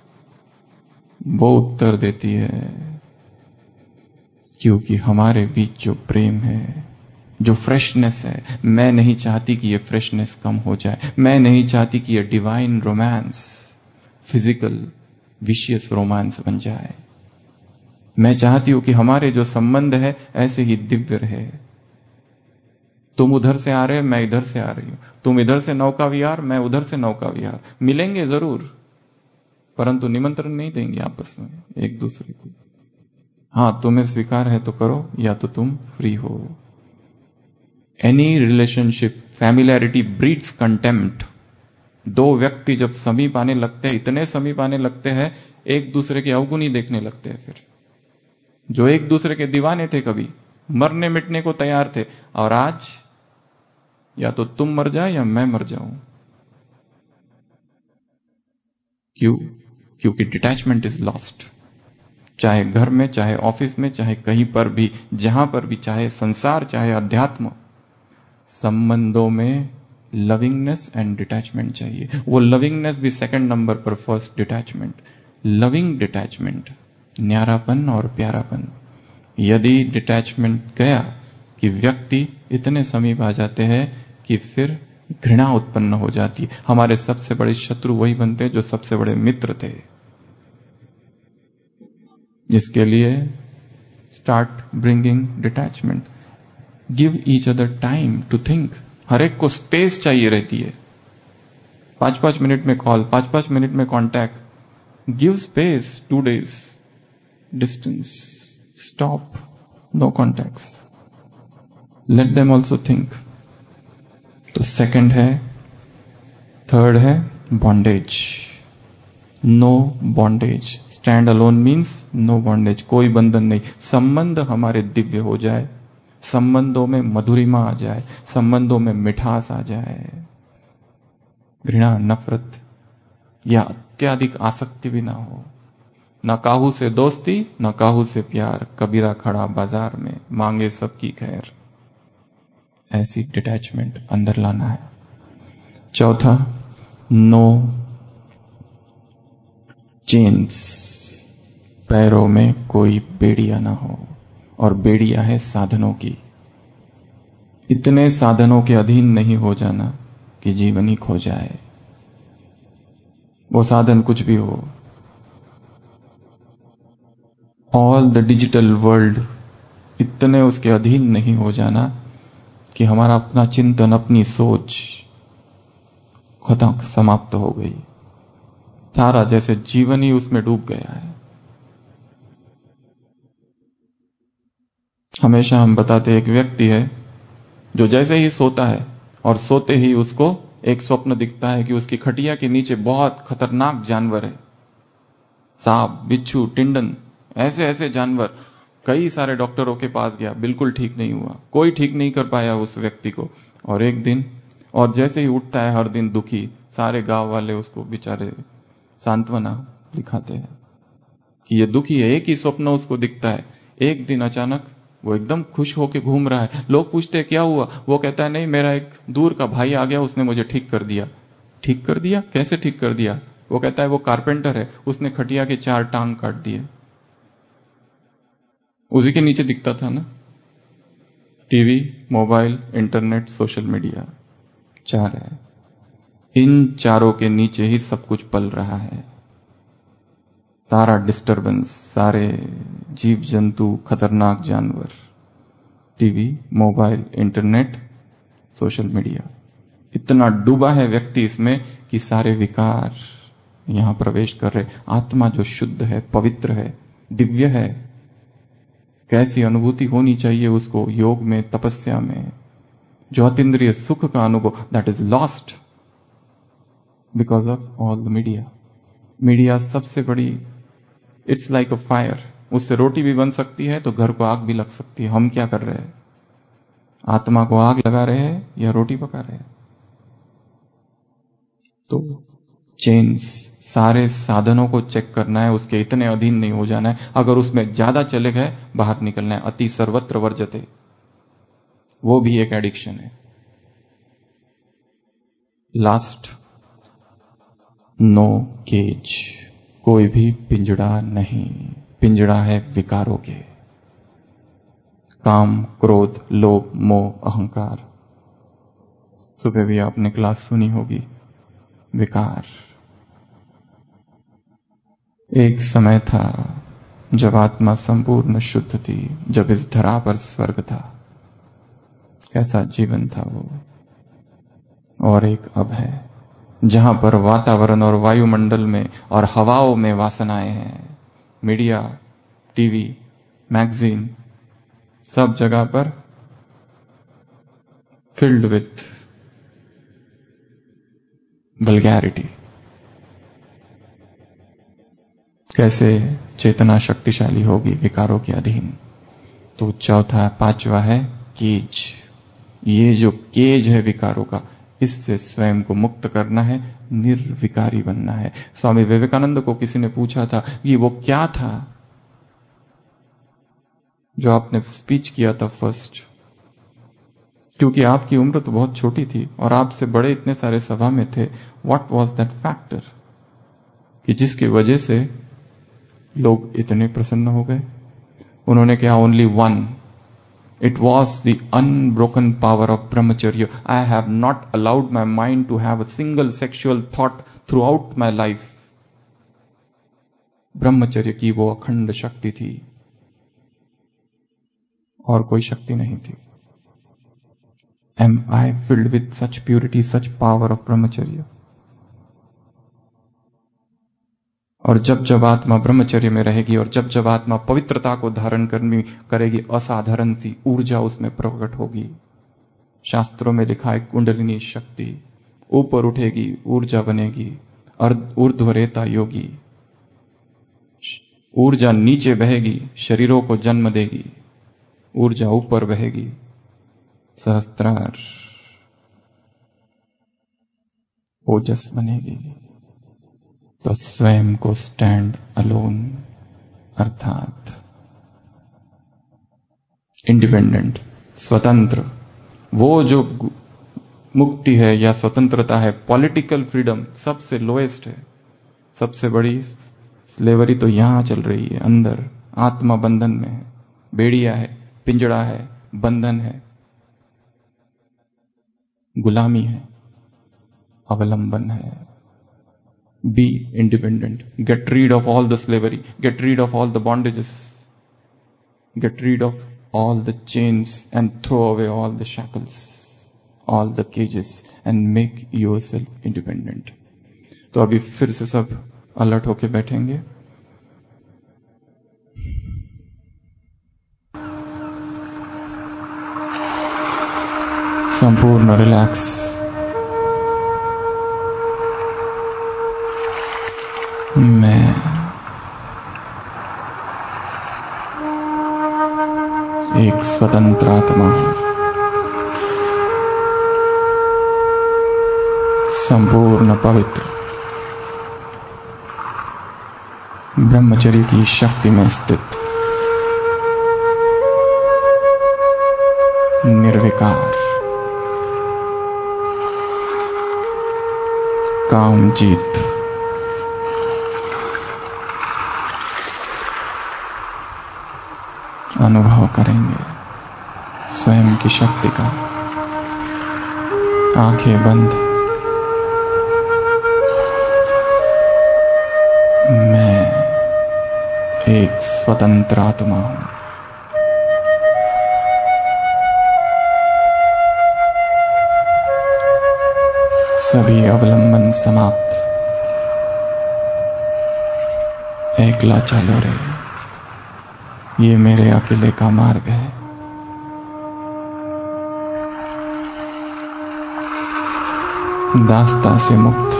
वो उत्तर देती है क्योंकि हमारे बीच जो प्रेम है, जो फ्रेशनेस है, मैं नहीं चाहती कि ये फ्रेशनेस कम हो जाए। मैं नहीं चाहती कि ये divine romance physical vicious romance बन जाए। मैं चाहती हूं कि हमारे जो संबंध है ऐसे ही दिव्य रहे। तुम उधर से आ रहे, मैं इधर से आ रही हूं, तुम इधर से नौका विहार, मैं उधर से नौका विहार। मिलेंगे जरूर, परंतु निमंत्रण नहीं देंगे आपस में एक दूसरे को। हाँ, तुम्हें स्वीकार है तो करो, या तो तुम फ्री हो। Any relationship, familiarity breeds contempt. दो व्यक्ति जब समीप आने लगते हैं, इतने समीप आने लगते हैं, एक दूसरे के अवगुणी देखने लगते हैं। फिर जो एक दूसरे के दीवाने थे, कभी मरने मिटने को तैयार थे, और आज या तो तुम मर जाए या मैं मर जाऊं। क्यों? क्योंकि डिटैचमेंट इज लॉस्ट। चाहे घर में, चाहे ऑफिस में, चाहे कहीं पर भी, जहां पर भी, चाहे संसार, चाहे अध्यात्म, संबंधों में लविंगनेस एंड डिटैचमेंट चाहिए। वो लविंगनेस भी सेकंड नंबर पर, फर्स्ट डिटैचमेंट। लविंग डिटैचमेंट, न्यारापन और प्यारापन। यदि डिटैचमेंट गया कि व्यक्ति इतने समीप आ जाते हैं कि फिर घृणा उत्पन्न हो जाती है। हमारे सबसे बड़े शत्रु वही बनते हैं जो सबसे बड़े मित्र थे। इसके लिए start bringing detachment. Give each other time to think. हर एक को स्पेस चाहिए रहती है। पांच पांच मिनट में कॉल, पांच पांच मिनट में contact. Give space, two days distance, stop, no contacts, let them also think. तो सेकंड है। थर्ड है bondage. No bondage. Stand alone means no bondage, कोई बंधन नहीं। संबंध हमारे दिव्य हो जाए, संबंधों में मधुरिमा आ जाए, संबंधों में मिठास आ जाए, घृणा, नफरत या अत्यधिक आसक्ति भी ना हो। न काहू से दोस्ती, न काहू से प्यार, कबीरा खड़ा बाजार में, मांगे सबकी खैर। ऐसी डिटैचमेंट अंदर लाना है। चौथा, नो चेन्स। पैरों में कोई बेड़िया ना हो, और बेड़िया है साधनों की। इतने साधनों के अधीन नहीं हो जाना कि जीवन ही खो जाए। वो साधन कुछ भी हो। ऑल द डिजिटल वर्ल्ड, इतने उसके अधीन नहीं हो जाना कि हमारा अपना चिंतन, अपनी सोच खत्म, समाप्त हो गई। सारा जैसे जीवन ही उसमें डूब गया है। हमेशा हम बताते, एक व्यक्ति है जो जैसे ही सोता है और सोते ही उसको एक स्वप्न दिखता है कि उसकी खटिया के नीचे बहुत खतरनाक जानवर है। सांप, बिच्छू, टिंडन, ऐसे ऐसे जानवर। कई सारे डॉक्टरों के पास गया, बिल्कुल ठीक नहीं हुआ, कोई ठीक नहीं कर पाया उस व्यक्ति को। और एक दिन, और जैसे ही उठता है हर दिन दुखी, सारे गांव वाले उसको बेचारे सांत्वना दिखाते हैं कि ये दुखी है। एक ही स्वप्न उसको दिखता है। एक दिन अचानक वो एकदम खुश होके घूम रहा है। लोग पूछते हैं क्या हुआ? वो कहता है नहीं, मेरा एक दूर का भाई आ गया, उसने मुझे ठीक कर दिया। ठीक कर दिया? कैसे ठीक कर दिया? वो कहता है वो कारपेंटर है, उसने खटिया के चार टांग काट दिए। उसी के नीचे दिखता था ना, TV, mobile, internet, social media, चार है। इन चारों के नीचे ही सब कुछ पल रहा है। सारा डिस्टरबेंस, सारे जीव जंतु, खतरनाक जानवर, TV, mobile, internet, social media. इतना डूबा है व्यक्ति इसमें कि सारे विकार यहां प्रवेश कर रहे। आत्मा जो शुद्ध है, पवित्र है, दिव्य है, कैसी अनुभूति होनी चाहिए उसको योग में, तपस्या में, जो अतीन्द्रिय सुख का अनुभव, that is lost because of all the media. Media सबसे बड़ी, इट्स लाइक अ फायर। उससे रोटी भी बन सकती है तो घर को आग भी लग सकती है। हम क्या कर रहे हैं? आत्मा को आग लगा रहे हैं या रोटी पका रहे हैं? तो चेन्स, सारे साधनों को चेक करना है, उसके इतने अधीन नहीं हो जाना है। अगर उसमें ज्यादा चले गए, बाहर निकलना है। अति सर्वत्र वर्जते, वो भी एक एडिक्शन है। Last, no cage. कोई भी पिंजड़ा नहीं। पिंजड़ा है विकारों के, काम, क्रोध, लोभ, मोह, अहंकार। सुबह भी आपने क्लास सुनी होगी, विकार। एक समय था जब आत्मा संपूर्ण शुद्ध थी, जब इस धरा पर स्वर्ग था। कैसा जीवन था वो। और एक अब है जहां पर वातावरण और वायुमंडल में और हवाओं में वासनाएं हैं। मीडिया, टीवी, मैगजीन, सब जगह पर filled with vulgarity. कैसे चेतना शक्तिशाली होगी विकारों के अधीन? तो चौथा पांचवा है केज। ये जो केज है विकारों का, इससे स्वयं को मुक्त करना है, निर्विकारी बनना है। स्वामी विवेकानंद को किसी ने पूछा था कि वो क्या था जो आपने स्पीच किया था फर्स्ट, क्योंकि आपकी उम्र तो बहुत छोटी थी और आपसे बड़े इतने सारे सभा में थे। व्हाट वाज दैट फैक्टर कि जिसकी वजह से लोग इतने प्रसन्न हो गए? उन्होंने कहा only one, it was the unbroken power of brahmacharya. I have not allowed my mind to have a single sexual thought throughout my life. ब्रह्मचर्य की वो अखंड शक्ति थी और कोई शक्ति नहीं थी। Am I filled with such purity, such power of brahmacharya? और जब जब आत्मा ब्रह्मचर्य में रहेगी और जब जब आत्मा पवित्रता को धारण करनी करेगी, असाधारण सी ऊर्जा उसमें प्रकट होगी। शास्त्रों में लिखा है कुंडलिनी शक्ति ऊपर उठेगी, ऊर्जा बनेगी, ऊर्ध्वरेता योगी। ऊर्जा नीचे बहेगी, शरीरों को जन्म देगी, ऊर्जा ऊपर बहेगी, सहस्त्रार ओजस बनेगी। तो स्वयं को स्टैंड अलोन अर्थात इंडिपेंडेंट, स्वतंत्र, वो जो मुक्ति है या स्वतंत्रता है, पॉलिटिकल फ्रीडम सबसे लोएस्ट है। सबसे बड़ी स्लेवरी तो यहां चल रही है, अंदर आत्मा बंधन में है, बेड़िया है, पिंजड़ा है, बंधन है, गुलामी है, अवलंबन है। Be independent. Get rid of all the slavery. Get rid of all the bondages. Get rid of all the chains and throw away all the shackles, all the cages, and make yourself independent. तो अभी फिर से सब alert होके बैठेंगे। संपूर्ण relax. मैं एक स्वतंत्र आत्मा हूं, संपूर्ण पवित्र, ब्रह्मचर्य की शक्ति में स्थित, निर्विकार, काम जीत, अनुभव करेंगे स्वयं की शक्ति का। आंखें बंद। मैं एक स्वतंत्र आत्मा हूं, सभी अवलंबन समाप्त, एकला चलो रे, ये मेरे अकेले का मार्ग है। दास्ता से मुक्त,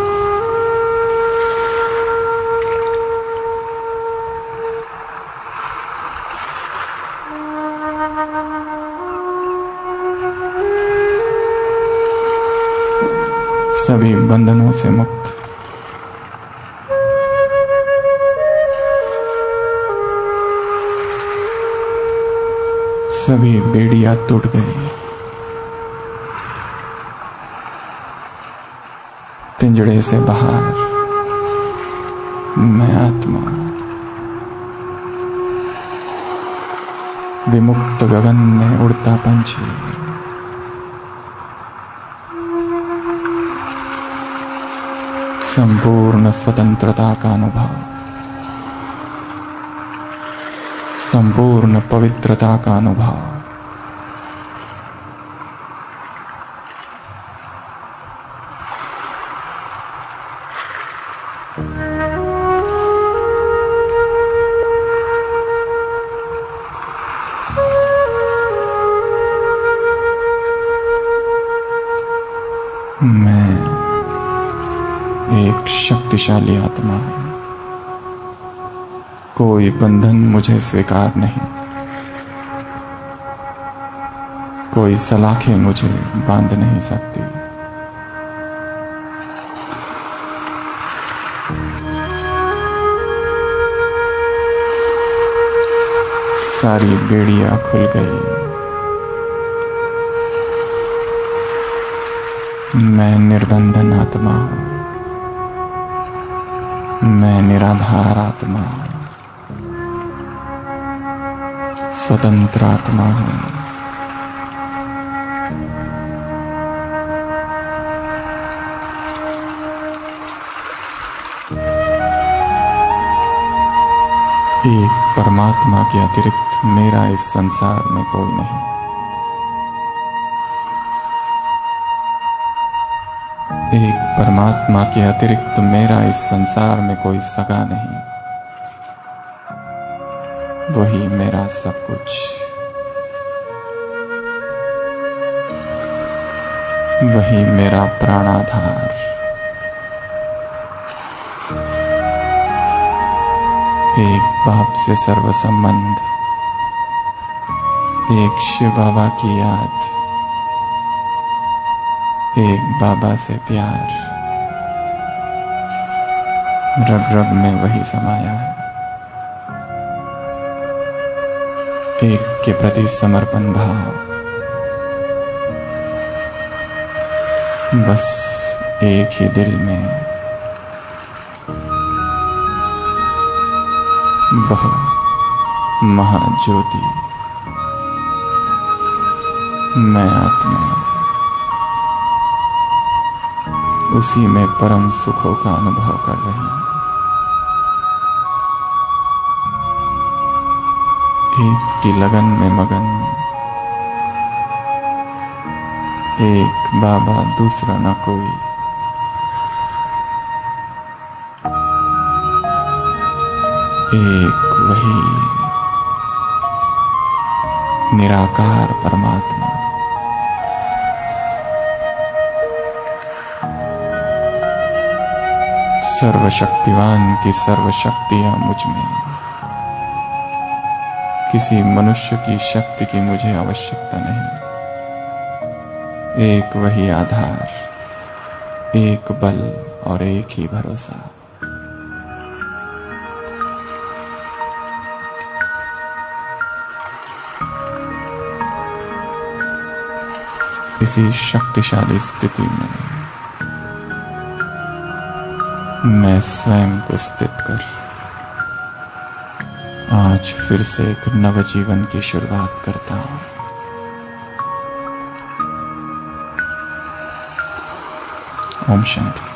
सभी बंधनों से मुक्त, सभी बेड़ियां टूट गई, पिंजड़े से बाहर मैं आत्मा, विमुक्त गगन में उड़ता पंछी, संपूर्ण स्वतंत्रता का अनुभव, संपूर्ण पवित्रता का अनुभव। मैं एक शक्तिशाली आत्मा हूं। कोई बंधन मुझे स्वीकार नहीं, कोई सलाखें मुझे बांध नहीं सकती। सारी बेड़ियां खुल गई। मैं निर्बंधन आत्मा हूं, मैं निराधार आत्मा हूं, स्वतंत्र आत्मा हूं। एक परमात्मा के अतिरिक्त मेरा इस संसार में कोई नहीं। एक परमात्मा के अतिरिक्त मेरा इस संसार में कोई सगा नहीं। वही मेरा सब कुछ, वही मेरा प्राणाधार। एक बाप से सर्व संबंध, एक शिव बाबा की याद, एक बाबा से प्यार। रग रग में वही समाया है। एक के प्रति समर्पण भाव, बस एक ही दिल में, वह महाज्योति, मैं आत्मा। उसी में परम सुखों का अनुभव कर रही हूं। एक की लगन में मगन, एक बाबा दूसरा न कोई। एक वही निराकार परमात्मा। सर्वशक्तिवान की सर्वशक्तियां मुझ में। किसी मनुष्य की शक्ति की मुझे आवश्यकता नहीं। एक वही आधार, एक बल और एक ही भरोसा। इसी शक्तिशाली स्थिति में मैं स्वयं को स्थित कर आज फिर से एक नव जीवन की शुरुआत करता हूं। ओम शांति।